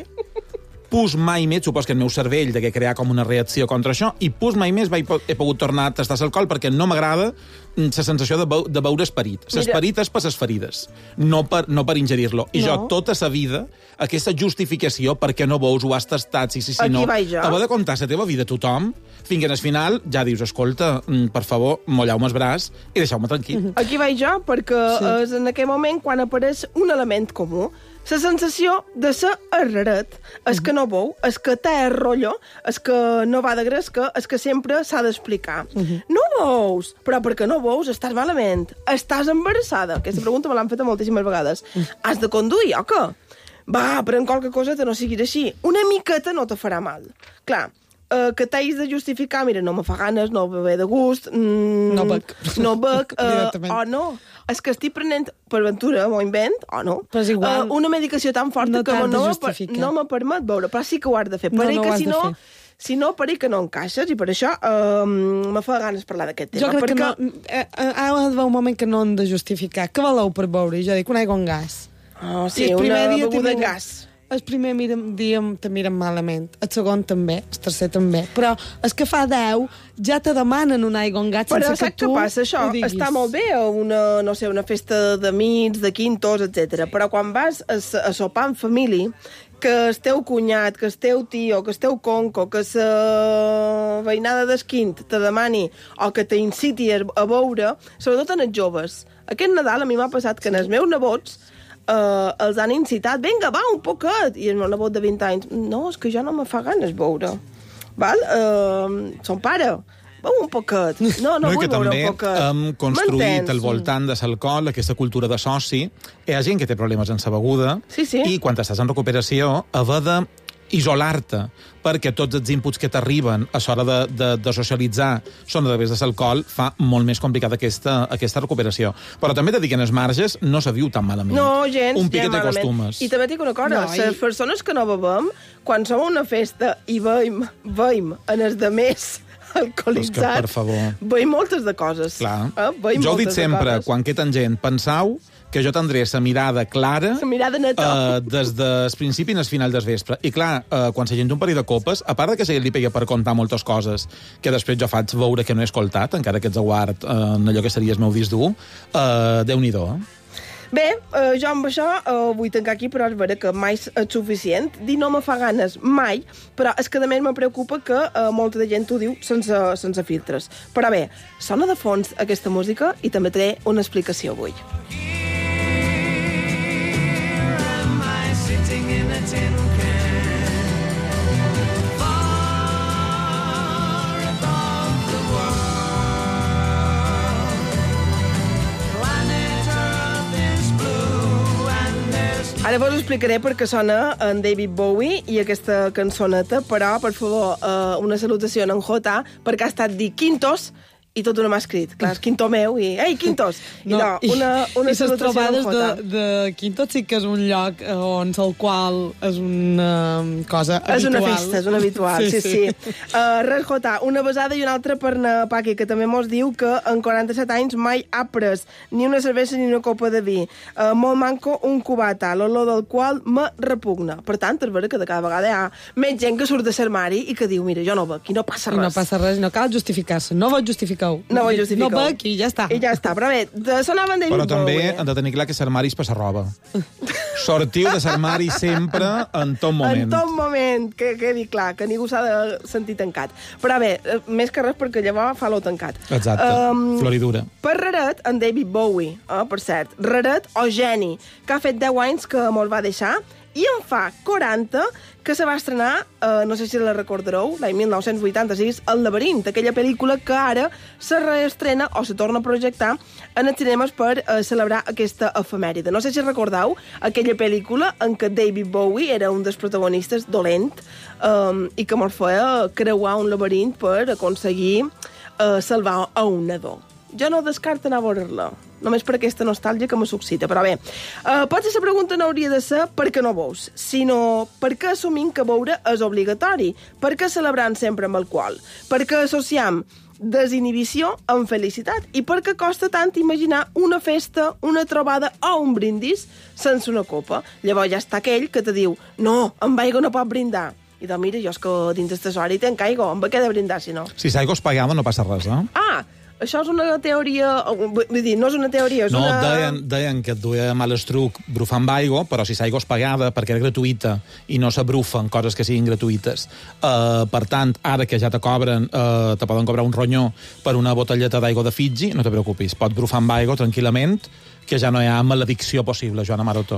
pus mai més, supos que el meu cervell de que crear com una reacció contra això, i pus mai més vaig, he pogut tornar a tastar l'alcohol perquè no m'agrada la sensació de, beu, de beure esperit. L'esperit és per les ferides, no per, no per ingerir-lo. I no. Jo, tota la vida, aquesta justificació perquè no veus, ho has tastat, si, si, si no... Haver de contar la teva vida a tothom, fins que al final ja dius, escolta, per favor, molleu-me el braç i deixeu-me tranquil. Aquí vaig jo, perquè sí. És en aquell moment quan apareix un element comú. La sensació de ser arreret, és que no veu, és que té el rotllo, és que no va de gresca, és que sempre s'ha d'explicar. Uh-huh. No veus, però perquè no veus estàs malament, estàs embarassada. Aquesta pregunta me l'han fet moltíssimes vegades. Uh-huh. Has de conduir o què? va, pren qualque cosa que no sigui així. Una miqueta no te farà mal. Clar, Uh, que t'hagis de justificar, mira, no me fa ganes, no ve de gust, mm, no bec, no bec uh, o no, és que estic prenent per ventura, m'ho invent, o no, uh, una medicació tan forta no que no, no me permet veure, però sí que ho has de fer, no, no que si no, si no, per que no encaixes, i per això uh, me fa ganes parlar d'aquest tema. Jo crec perquè... que no, eh, ha d'haver un moment que no hem de justificar. Què valeu per veure? Jo dic, una aigua amb gas. Oh, sí, una beguda amb gas. El primer dia te miren malament, el segon també, el tercer també, però és que fa deu ja te demanen una aigua amb gat sense que tu què passa? Això està molt bé a una, no sé, una festa d'amics, de quintos, etcètera. Però quan vas a, a sopar en família, que el teu cunyat, que el teu tio, que el teu conco, que la veïnada d'esquint te demani o que t'inciti a beure, sobretot en els joves. Aquest Nadal a mi m'ha passat que en els meus nebots Uh, els han incitat, vinga, va, un poquet. I el meu nebot de vint anys, no, és que jo no me fa ganes veure. Val? Uh, son pare, veu un poquet. No, no, no vull veure un poquet. Hem construït al voltant de l'alcohol aquesta cultura de soci. Hi ha gent que té problemes en la beguda sí, sí. i quan estàs en recuperació haver de isolar-te, perquè tots els inputs que t'arriben a l'hora de, de, de socialitzar són a través de l'alcohol, fa molt més complicada aquesta, aquesta recuperació. Però també te dic que en els marges no se viu tan malament. No, gens, un piquet ja t'acostumes. I també dic una cosa, no, les i... persones que no bevem, quan som a una festa i veiem, veiem en els de més alcoholitzats, que, per favor. veiem moltes de coses. Clar. Eh? Jo ho dic sempre, quan queden gent, pensau que jo tindré la mirada clara la mirada neta. Uh, des del principi al final del vespre. I clar, uh, quan s'agenta un parell de copes, a part de que se li pega per contar moltes coses que després jo faig veure que no he escoltat, encara que ets aguard uh, en allò que seria el meu disc dur, uh, Déu-n'hi-do, eh? Bé, eh, jo amb això eh, vull tancar aquí, però és vera que mai és suficient. Dir no me fa ganes mai, però és que a més me preocupa que eh, molta de gent ho diu sense, sense filtres. Però bé, sona de fons aquesta música i també té una explicació avui. Ara vos explicaré per què sona en David Bowie i aquesta cançoneta, però, per favor, eh, una salutació en Jota, perquè ha estat dir Quintos i tot no m'ha escrit. Clar, és Quinto meu i... Ei, Quintos! I no, no una, una i les trobades de, de Quintos sí que és un lloc on el qual és una cosa habitual. És una festa, és una habitual, sí, sí. sí. Uh, res, Jota, una besada i una altra per na Paqui, que també mos diu que en quaranta-set anys mai ha pres ni una cervesa ni una copa de vi. Uh, molt manco un cubata, l'olor del qual me repugna. Per tant, és vera que de cada vegada hi ha més gent que surt de l'armari i que diu, mira, jo no bec, i no passa res. I no passa res, no cal justificar-se, no vol justificar. No ho justifiqueu. No bec i ja està. I ja està, però bé, de sonava en David Però també Bowie. han de tenir clar que l'armari és per la roba. Sortiu de l'armari sempre, en tot moment. En tot moment, que quedi clar, que ningú s'ha de sentir tancat. Però bé, més que res perquè llavors fa lo tancat. Exacte, um, floridura. Per raret, en David Bowie, eh, per cert, raret o geni, que ha fet deu anys que mos va deixar, i en fa quaranta que se va estrenar, eh, no sé si la recordareu, l'any mil nou-cents vuitanta-sis, El laberint, aquella pel·lícula que ara se reestrena o se torna a projectar en els cinemes per eh, celebrar aquesta efemèride. No sé si recordeu aquella pel·lícula en què David Bowie era un dels protagonistes dolent eh, i que mos feia creuar un laberint per aconseguir eh, salvar a un nadó. Jo no descarto anar a veure-la, només per aquesta nostàlgia que me suscita. Però bé, eh, potser la pregunta no hauria de ser per què no veus, sinó per què assumim que veure és obligatori, per què celebrant sempre amb alcohol, per què associam desinhibició amb felicitat i per què costa tant imaginar una festa, una trobada o un brindis sense una copa. Llavors ja està aquell que te diu, no, amb aigua no pot brindar. I doncs mira, jo és que dins d'aquesta hora hi tenc aigua, amb què he de brindar si no? Si l'aigua és pagada no passa res, eh? Ah, això és una teoria... Vull dir, no és una teoria, és no, una... No, deien, deien que et duia mal el truc brufar amb aigua, però si l'aigua és pagada perquè era gratuïta i no se brufen coses que siguin gratuïtes. Uh, per tant, ara que ja te cobren, uh, te poden cobrar un ronyó per una botelleta d'aigua de Fiji, no te preocupis, pots brufar amb aigua tranquil·lament, que ja no hi ha maledicció possible, Joana Maroto.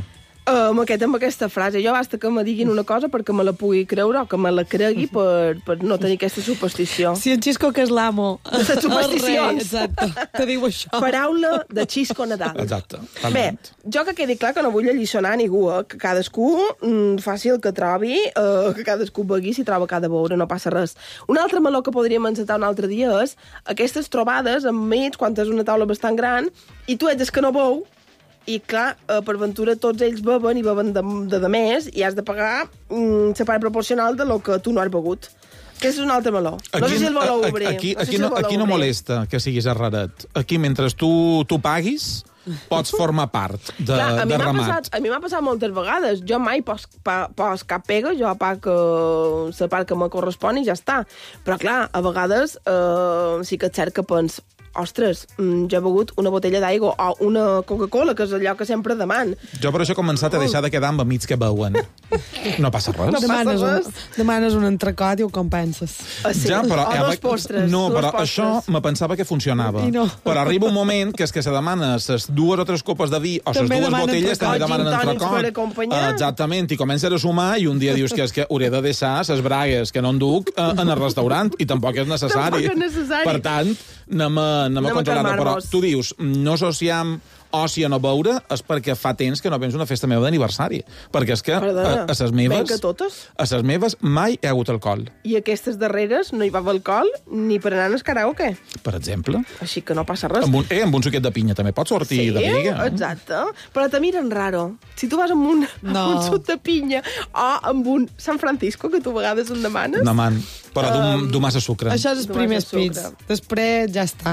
Uh, amb, aquest, amb aquesta frase. Jo basta que me diguin una cosa perquè me la pugui creure o que me la cregui per, per no tenir aquesta superstició. Si en Xisco, que és l'amo. De les supersticions. Exacte, te diu això. Paraula de Xisco Nadal. Exacte. Bé, jo que quedi clar que no vull alliçonar ningú, eh? Que cadascú mm, faci el que trobi, eh, que cadascú begui si troba cada veure, no passa res. Un altre meló que podríem encetar un altre dia és aquestes trobades enmig, quan és una taula bastant gran, i tu ets el que no beu, i clar, eh, per ventura tots ells beben i beben de, de, de més i has de pagar mm, la part proporcional de lo que tu no has begut. Aquest és un altre meló. No Aquí, sé si el voleu obrir. Aquí, no sé aquí, si no, aquí no molesta que siguis arraret. Aquí, mentre tu, tu paguis, pots formar part de, clar, a mi de m'ha ramat. passat, a mi m'ha passat moltes vegades. Jo mai pos, pa, pos cap pega, jo pago la part que me correspon i ja està. Però clar, a vegades eh, sí que és cert que pens ostres, jo he begut una botella d'aigua o una Coca-Cola, que és allò que sempre deman. Jo per això he començat a deixar de quedar amb amics que beuen. No passa res. No demanes, un, demanes un entrecot i ho compenses. Ah, sí? Ja, però, o eh, dos postres. No, dos però postres. això me pensava que funcionava. I no. Però arriba un moment que és que se demana ses dues o tres copes de vi o ses També dues demanen botelles entrecot. també demanen Gin tònics per entrecot. acompanyar. Uh, exactament, i comences a sumar i un dia dius que és que hauré de deixar ses bragues que no en duc uh, en el restaurant i tampoc és necessari. Tampoc és necessari. Per tant, anem a, anem a Anem a controlar-ho. Però calmar-nos. tu dius, no associam oci a no beure és perquè fa temps que no vens una festa meva d'aniversari. Perquè és que a, Perdona, a ses meves... ben que totes. A ses meves mai hi ha hagut alcohol, I aquestes darreres no hi va haver alcohol ni per anar al karaoke. per exemple. Així que no passa res. Amb un, eh, amb un suquet de pinya també pot sortir Sí, de briga. Eh? exacte. Però te miren raro. Si tu vas amb un, No. amb un suc de pinya o amb un San Francisco, que tu a vegades en demanes... Demant, però d'un Um, um, massa sucre. Això és els Tomàs primers de sucre. pits. Després ja està.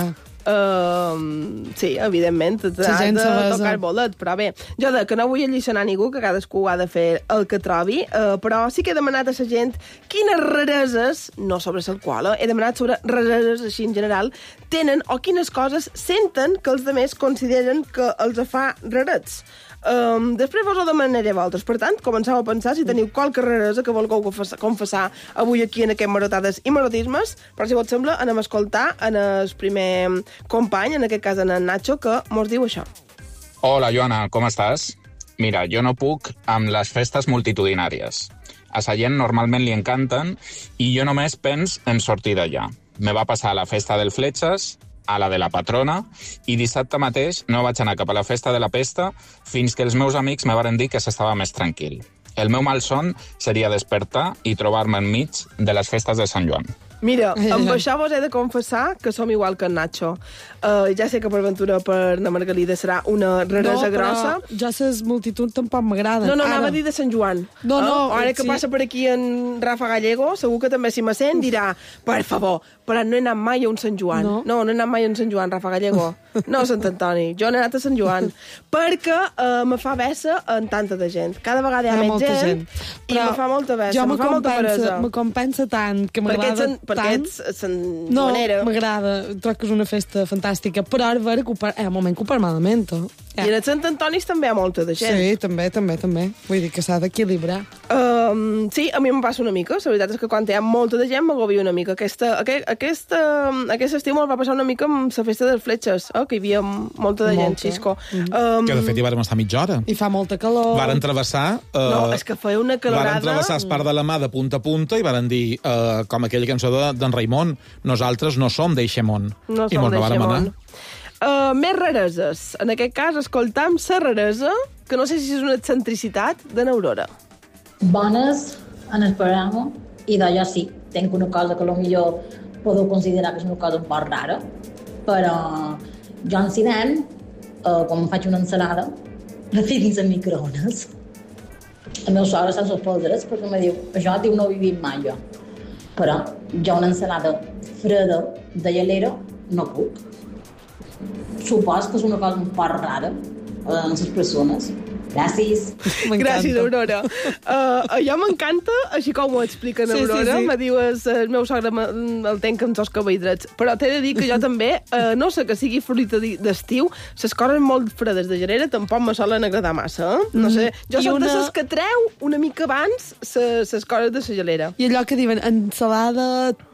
Uh, sí, evidentment, t'ha La gent de se besa. tocar el bolet, però bé, jo de que no vull alliçonar ningú, que cadascú ha de fer el que trobi, uh, però sí que he demanat a la gent quines rareses, no sobre l'alcohol, eh, he demanat sobre rareses així en general, tenen o quines coses senten que els altres consideren que els fa rarets. Um, després vos ho demanaré a vosaltres. Per tant, comenceu a pensar si teniu qualque raresa que vulgueu confessar, confessar avui aquí en aquest Marotades i Marotismes, però si vos sembla anem a escoltar en el primer company, en aquest cas en el Nacho, que mos diu això. Hola, Joana, com estàs? Mira, jo no puc amb les festes multitudinàries. A sa gent normalment li encanten i jo només pens en sortir d'allà. Me va passar a la festa del Fletxes, a la de la patrona, i dissabte mateix no vaig anar cap a la festa de la pesta fins que els meus amics me varen dir que s'estava més tranquil. El meu malson seria despertar i trobar-me enmig de les festes de Sant Joan. Mira, amb això vos he de confessar que som igual que en Nacho. Uh, ja sé que per ventura per na Margalida serà una raresa no, grossa. Jo les multitud tampoc m'agraden. No, no, Ara. anava a dir de Sant Joan. No, no, Oh, ara que sí. passa per aquí en Rafa Gallego, segur que també si me sent dirà, per favor, però no he anat mai a un Sant Joan. No. no, no he anat mai a un Sant Joan, Rafa Gallego. No a Sant Antoni, jo no he anat a Sant Joan. Perquè uh, me fa bessa en tanta de gent. Cada vegada hi ha, Hi ha menys molta gent, gent. i me fa molta bessa, Jo me me fa molta compensa, peresa. me compensa tant, que Perquè m'agrada ets en- tant. perquè ets Sant No, Joanera. m'agrada, trobo que és una festa fantàstica, però ara veure que ho par... eh, un moment que ho par malament, oh. I en el Sant Antonis també hi ha molta de gent. Sí, també, també, també. Vull dir que s'ha d'equilibrar. Um, sí, a mi em passa una mica. La veritat és que quan hi ha molta de gent m'agobia una mica. Aquesta, aquest, aquesta, aquest estiu me'l va passar una mica amb la festa dels Fletxes, eh? Que hi havia molta de gent, Molta. Xisco. Mm. Um, Que de fet hi vàrem estar mitja hora. I fa molta calor. Varen travessar... Uh, No, és que feia una calorada... Varen travessar el par de la mà de punta a punta i varen dir, uh, com aquella cançó de- d'en Raimon, nosaltres no som d'Eixemont. No I som mos no vàrem d'Eixemont. anar. Uh, més rareses. En aquest cas, escoltam la raresa, que no sé si és una excentricitat, de n'Aurora. Bones en el programa, i d'allò sí, tenc una cosa que potser podeu considerar que és una cosa un poc rara, però jo en cinema, eh, quan em faig una ensalada, la fico dins el microones. El meu sogre se'n sorprendrà perquè em diu, això diu no ho he vivit mai jo. Però jo una ensalada freda de llalera no puc. Supos que és una cosa un poc rara eh, en les persones. Gràcies. Gràcies, Aurora. Uh, allò m'encanta, així com ho explica en Sí, sí, Aurora. sí. Me diu el, el meu sogre me- el tenc amb els cabelldrets. Però t'he de dir que jo també, uh, no sé que sigui fruita di- d'estiu, les coses molt fredes de gerera tampoc me solen agradar massa. Eh? No sé, jo I soc una- de les que treu una mica abans les coses de la gelera. I allò que diuen, ensalada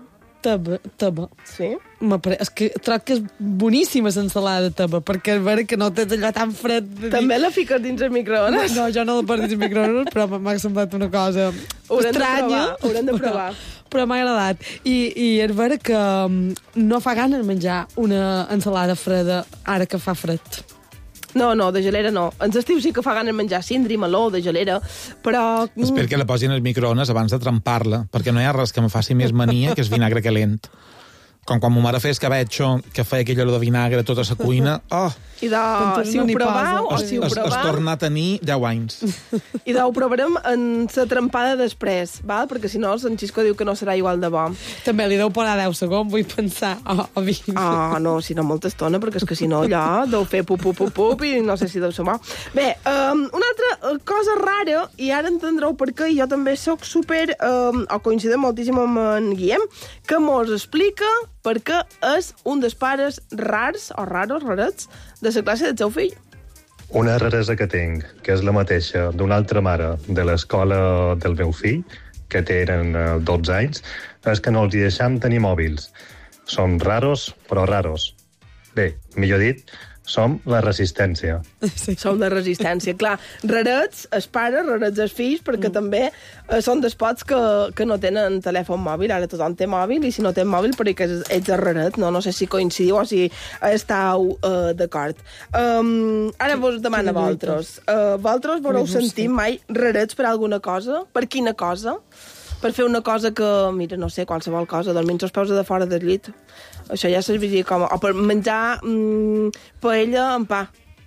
taba, taba. Sí? Pare... És que troc que és boníssima l'ensalada de taba, perquè és vera que no tens allò tan fred. De dir... També la fiques dins el microones? No, jo no la poso dins el microones, però m'ha semblat una cosa haurem estranya. De haurem de provar. Però, però m'ha agradat. I, I és vera que no fa gana de menjar una ensalada freda ara que fa fred. No, no, de gelera no. Ens estiu sí que fa gana de menjar cindri, meló, de gelera, però... Espero que la posin als microones abans de trempar-la, perquè no hi ha res que em faci més mania que és vinagre calent. Com quan ma mare feia escabetxo, que feia aquella olor de vinagre tota la cuina. Oh! I de, si ho provau, o si ho es, provau... es torna a tenir deu anys. I de ho provarem en la trempada després, val? Perquè si no, en Xisco diu que no serà igual de bo. També li deu posar deu segons, vull pensar. Oh, oh, oh no, si no, molta estona, perquè és que si no, allò deu fer pup, pup, pup, pup, i no sé si deu ser bo. Bé, um, una altra cosa rara, i ara entendreu per què, i jo també sóc super, um, o coincidim moltíssim amb en Guillem, que mos explica per què és un dels pares rars, o raros, rarets, de la classe del seu fill. Una raresa que tinc, que és la mateixa d'una altra mare de l'escola del meu fill, que tenen dotze anys, és que no els hi deixam tenir mòbils. Som raros, però raros. Bé, millor dit, som la resistència. Sí. Som la resistència. Clar, rarets els pares, rarets els fills, perquè mm. també eh, són despots que, que no tenen telèfon mòbil. Ara tothom té mòbil, i si no té mòbil, perquè ets el raret. No, no sé si coincidiu o si estàu uh, d'acord. Um, ara vos demano a vosaltres. Uh, vosaltres voreu sentir mai rarets per alguna cosa? Per quina cosa? Per fer una cosa que, mira, no sé, qualsevol cosa, dormir-se els peus de fora del llit. Això ja serviria com... O per menjar mm, paella amb pa.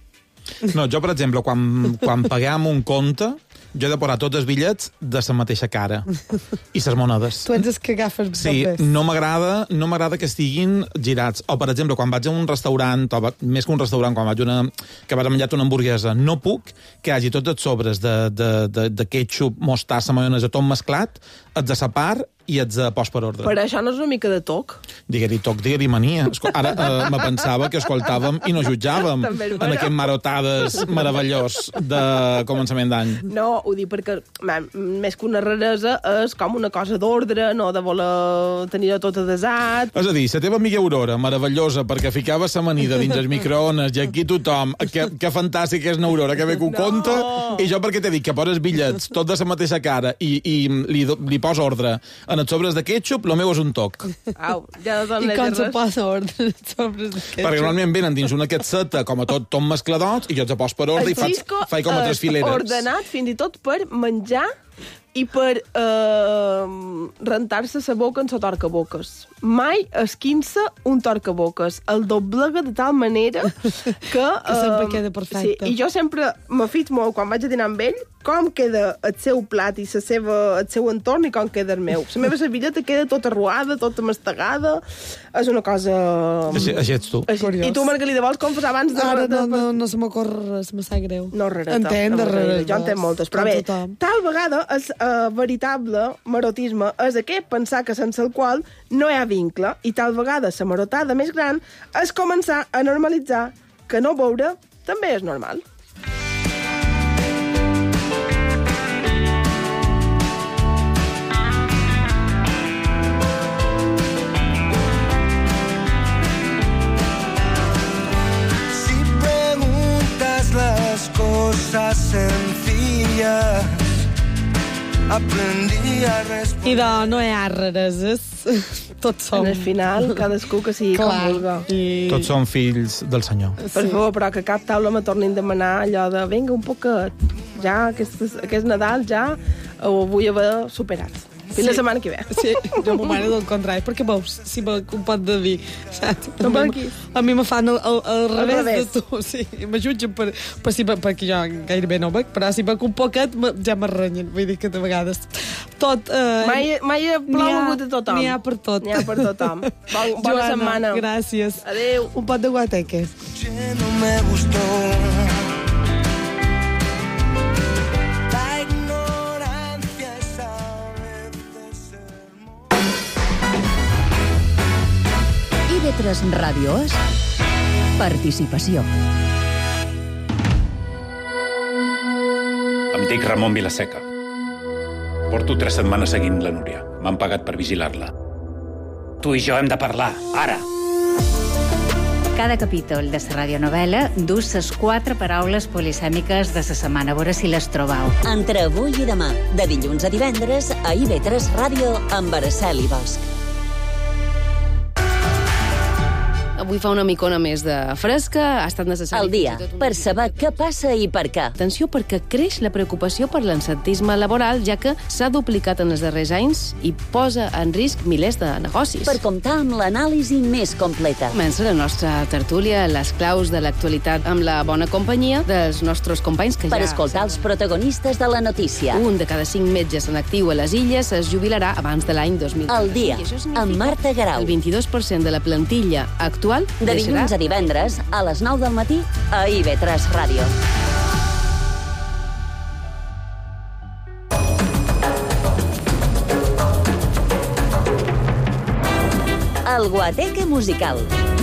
No, jo, per exemple, quan, quan paguem un compte, jo he de posar tots els bitllets de la mateixa cara. I les monedes. Tu ets el que agafes sí, papers. no m'agrada no m'agrada que estiguin girats. O, per exemple, quan vaig a un restaurant, o més que un restaurant, quan vaig a una, que vaig a menjar una hamburguesa, no puc que hi hagi tots els sobres de, de, de, de ketchup, mostassa, maionesa, tot mesclat, ets de sa part i ets de post per ordre. Per això no és una mica de toc? Digue-li toc, digue-li mania. Ara eh, me pensava que escoltàvem i no jutjàvem en aquest marotades meravellós de començament d'any. No, ho dic perquè man, més que una raresa és com una cosa d'ordre, no de voler tenir-ho tot desat. És a dir, la teva amiga Aurora, meravellosa, perquè ficava sa amanida dins els microones i aquí tothom, que, que fantàstic és n'Aurora, que bé que ho no. conta, i jo perquè t'he dit que poses bitllets tot de la mateixa cara i, i li, li poso ordre en els sobres de ketchup, el meu és un toc. Au, ja no I com se posa ordre en els sobres de ketchup? Perquè normalment venen dins una casseta com a tot, tot mescladots i jo els poso per ordre i faig, faig com a tres fileres. Ordenat fins i tot per menjar i per eh, rentar-se la boca en la torcaboques. Mai esquinça un torcaboques. El doblega de tal manera que... que sempre eh, queda perfecte. Sí, i jo sempre m'afig molt, quan vaig a dinar amb ell, com queda el seu plat i la seva, el seu entorn i com queda el meu. La meva servilleta queda tota arruada, tota mastegada. És una cosa... Així, així ets tu. Així. I tu, Margalida, vols com fas abans de... Ara no, no, no se m'ocorre res, me sap greu. No, rareta. Entenc de raretes. Jo entenc moltes, però bé, tal vegada el uh, veritable marotisme és aquest, pensar que sense el qual no hi ha vincle, i tal vegada la marotada més gran és començar a normalitzar que no veure també és normal. Las cosas sencillas aprendí a responder. I de no hi ha rareses, tots som. En el final, cadascú que sigui com vulga. I... Tots som fills del Senyor. Per sí. favor, però que cap taula me tornin a demanar allò de vinga, un poquet. Ja, aquest, aquest Nadal ja ho vull haver superat. Fins sí. la setmana que ve. Sí, jo m'ho mare del contrari, perquè veus, si veig un pot de vi, saps? No per aquí. A mi me fan el, el, el, el revés, revés de tu, sí, me jutgen per, per si, perquè jo gairebé no veig, però si veig un poquet ja m'arrenyen, vull dir que de vegades tot... Eh, mai, mai ha plogut a tothom. N'hi ha per tot. N'hi ha per tothom. Bon, bona Joana, setmana. Gràcies. Adéu. Un pot de guateques. No me gustó. I ve tres Ràdio és participació. Em dic Ramon Vilaseca. Porto tres setmanes seguint la Núria. M'han pagat per vigilar-la. Tu i jo hem de parlar, ara. Cada capítol de la radionovel·la du les quatre paraules polisèmiques de la setmana. A veure si les trobau. Entre avui i demà, de dilluns a divendres, a I V tres Ràdio, amb Araceli Bosch. Avui fa una micona més de fresca, ha estat necessari... El dia, per saber què passa i per què. Atenció, perquè creix la preocupació per l'absentisme laboral, ja que s'ha duplicat en els darrers anys i posa en risc milers de negocis. Per comptar amb l'anàlisi més completa. Comença la nostra tertúlia, les claus de l'actualitat, amb la bona companyia dels nostres companys que per ja... Per escoltar els protagonistes de la notícia. Un de cada cinc metges en actiu a les Illes es jubilarà abans de l'any dos mil. El dia, amb Marta Garau. El vint-i-dos per cent de la plantilla actual de dilluns a divendres, a les nou del matí, a I V tres Ràdio. El Guateque musical.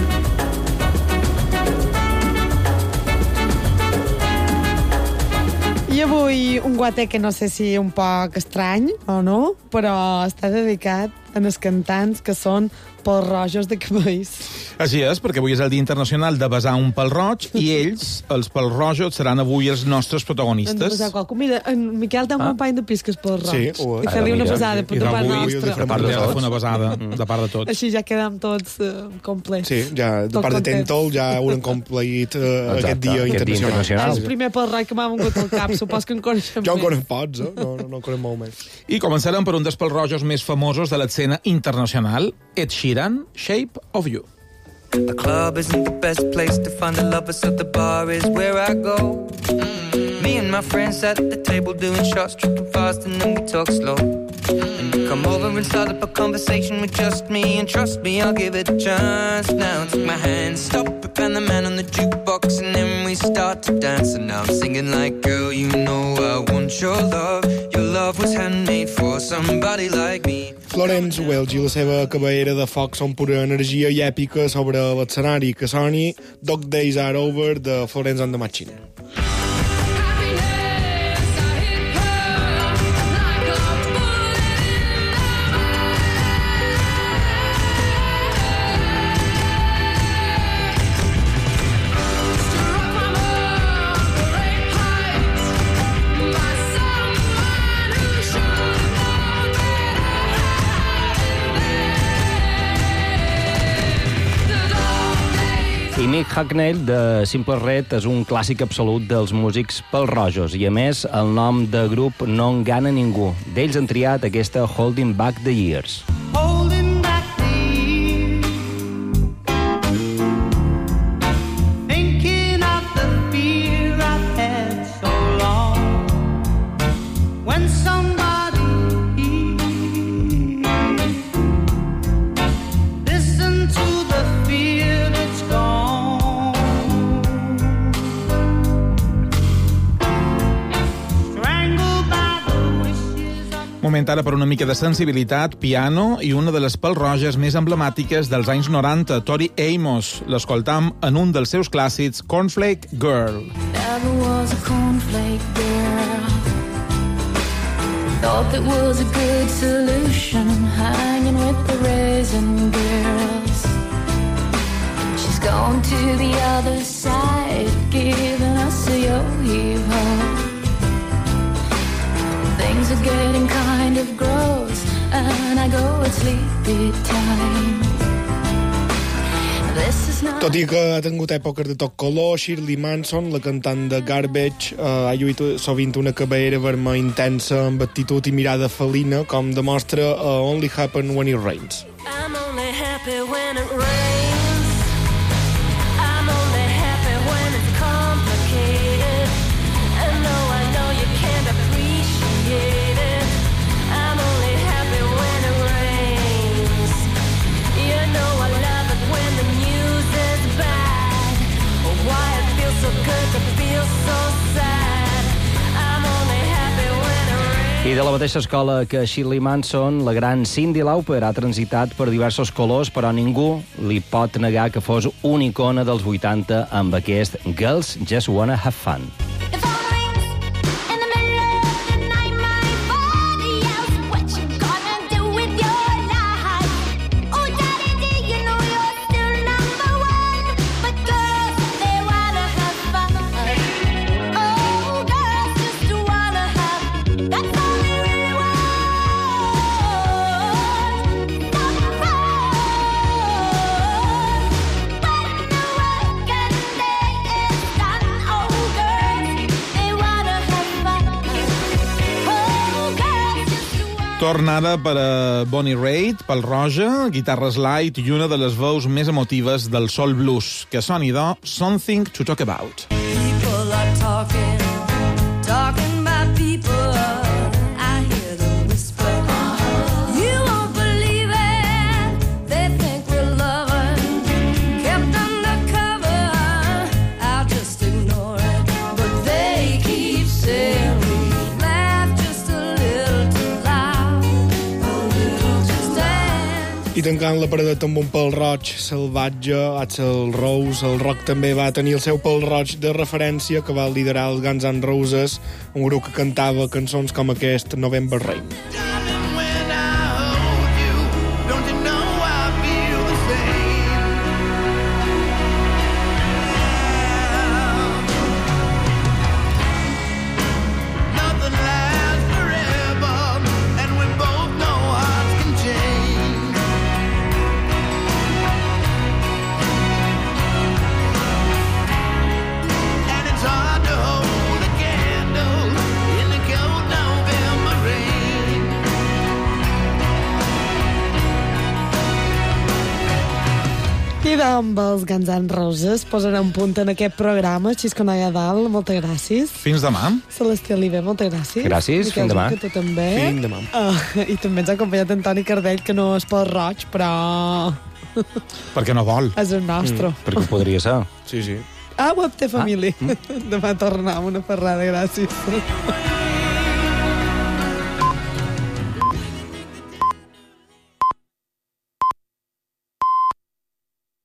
I avui un guateque no sé si un poc estrany o no, però està dedicat a els cantants que són pels rojos de Cabells. Així és, perquè avui és el Dia Internacional de besar un pèl roig i ells, els pèls rojos, seran avui els nostres protagonistes. Hem de besar qualcú. Mira, en Miquel té un Ah. company de pis que és pèl roig. Sí, ho és. I fer-li una besada per I part avui, nostra. de part de tots, una besada de part de tots. Així ja quedem tots uh, complets. Sí, ja, de Tot part de contents. Tentol ja haurem complit uh, aquest dia internacional. És el primer pèl roig que m'ha vengut al cap, supos que en coneixem Jo en més. conec pots, eh? No, no, no en conec molt més. I començarem per un dels pèls rojos més famosos de l'escena internacional, Ed Sheeran, Shape of You. The club isn't the best place to find a lover, so the bar is where I go. Me and my friends at the table doing shots, tripping fast, and then we talk slow. And you come over and start up a conversation with just me, and trust me, I'll give it a chance. Now take my hand, stop it, and the man on the jukebox, and then we start to dance. And now I'm singing like, girl, you know I want your love. Your love was handmade for somebody like me. Florence Welch i la seva cabellera de foc són pura energia i èpica sobre l'escenari. Que soni Dog Days Are Over de Florence and the Machine. I Mick Hucknall, de Simple Red, és un clàssic absolut dels músics pels rojos i, a més, el nom de grup no engana ningú. D'ells han triat aquesta Holding Back the Years. Holding back the years, thinking of the fear I've had so long. When somebody listen to the fear that's gone. Strangled by the wishes of Moment ara per una mica de sensibilitat, piano i una de les pèls roges més emblemàtiques dels anys noranta, Tori Amos. L'escoltam en un dels seus clàssics, Cornflake Girl. Never was a cornflake girl. Thought that was a good solution, hanging with the raisin girls. She's gone to the other side, giving us a yo-yo. Things are getting kind of gross, and I go at sleepy time. This is not... Tot i que ha tingut èpoques de tot color, Shirley Manson, la cantant de Garbage, eh, ha lluït sovint una cabellera vermella intensa amb actitud i mirada felina, com demostra a Only Happen When It Rains. I'm only happy when it rains. I'm only happy when it's complicated. And though I know you can't appreciate it, I'm only happy when it rains. You know I love it when the news is bad. Oh, why it feels so good to feel so sad. I'm only happy when it rains. I de la mateixa escola que Shirley Manson, la gran Cyndi Lauper ha transitat per diversos colors, però ningú li pot negar que fos una icona dels vuitanta amb aquest Girls Just Wanna Have Fun. What you gonna do with your life? Oh, Daddy, Torna ara per a Bonnie Raitt, pel Roja, guitarres light i una de les veus més emotives del soul blues. Que soni, do, Something to Talk About. People are talking, talking about people. I hear them whisper. You won't believe it. They think we're loving, kept undercover. I'll just ignore it, but they keep saying we laugh just a little too loud, a little too stand. I tancant la paradeta amb un pèl roig salvatge, Axl Rose, el rock també va tenir el seu pèl roig de referència que va liderar els Guns N' Roses, un grup que cantava cançons com aquest, November Rain. I amb els Guns N' Roses posarem punt en aquest programa. Xisco Noia Dalt, moltes gràcies. Fins demà. Celestí Oliver, moltes gràcies. Gràcies, Miquel fins demà. Junca, tu també. Fins demà. Uh, I també ens ha acompanyat Antoni Cardell, que no és pel roig, però... Perquè no vol. És el nostre. Mm, perquè ho podria ser. Sí, sí. Ah, ho té família. Ah. Mm. Demà tornar amb una ferrada, gràcies.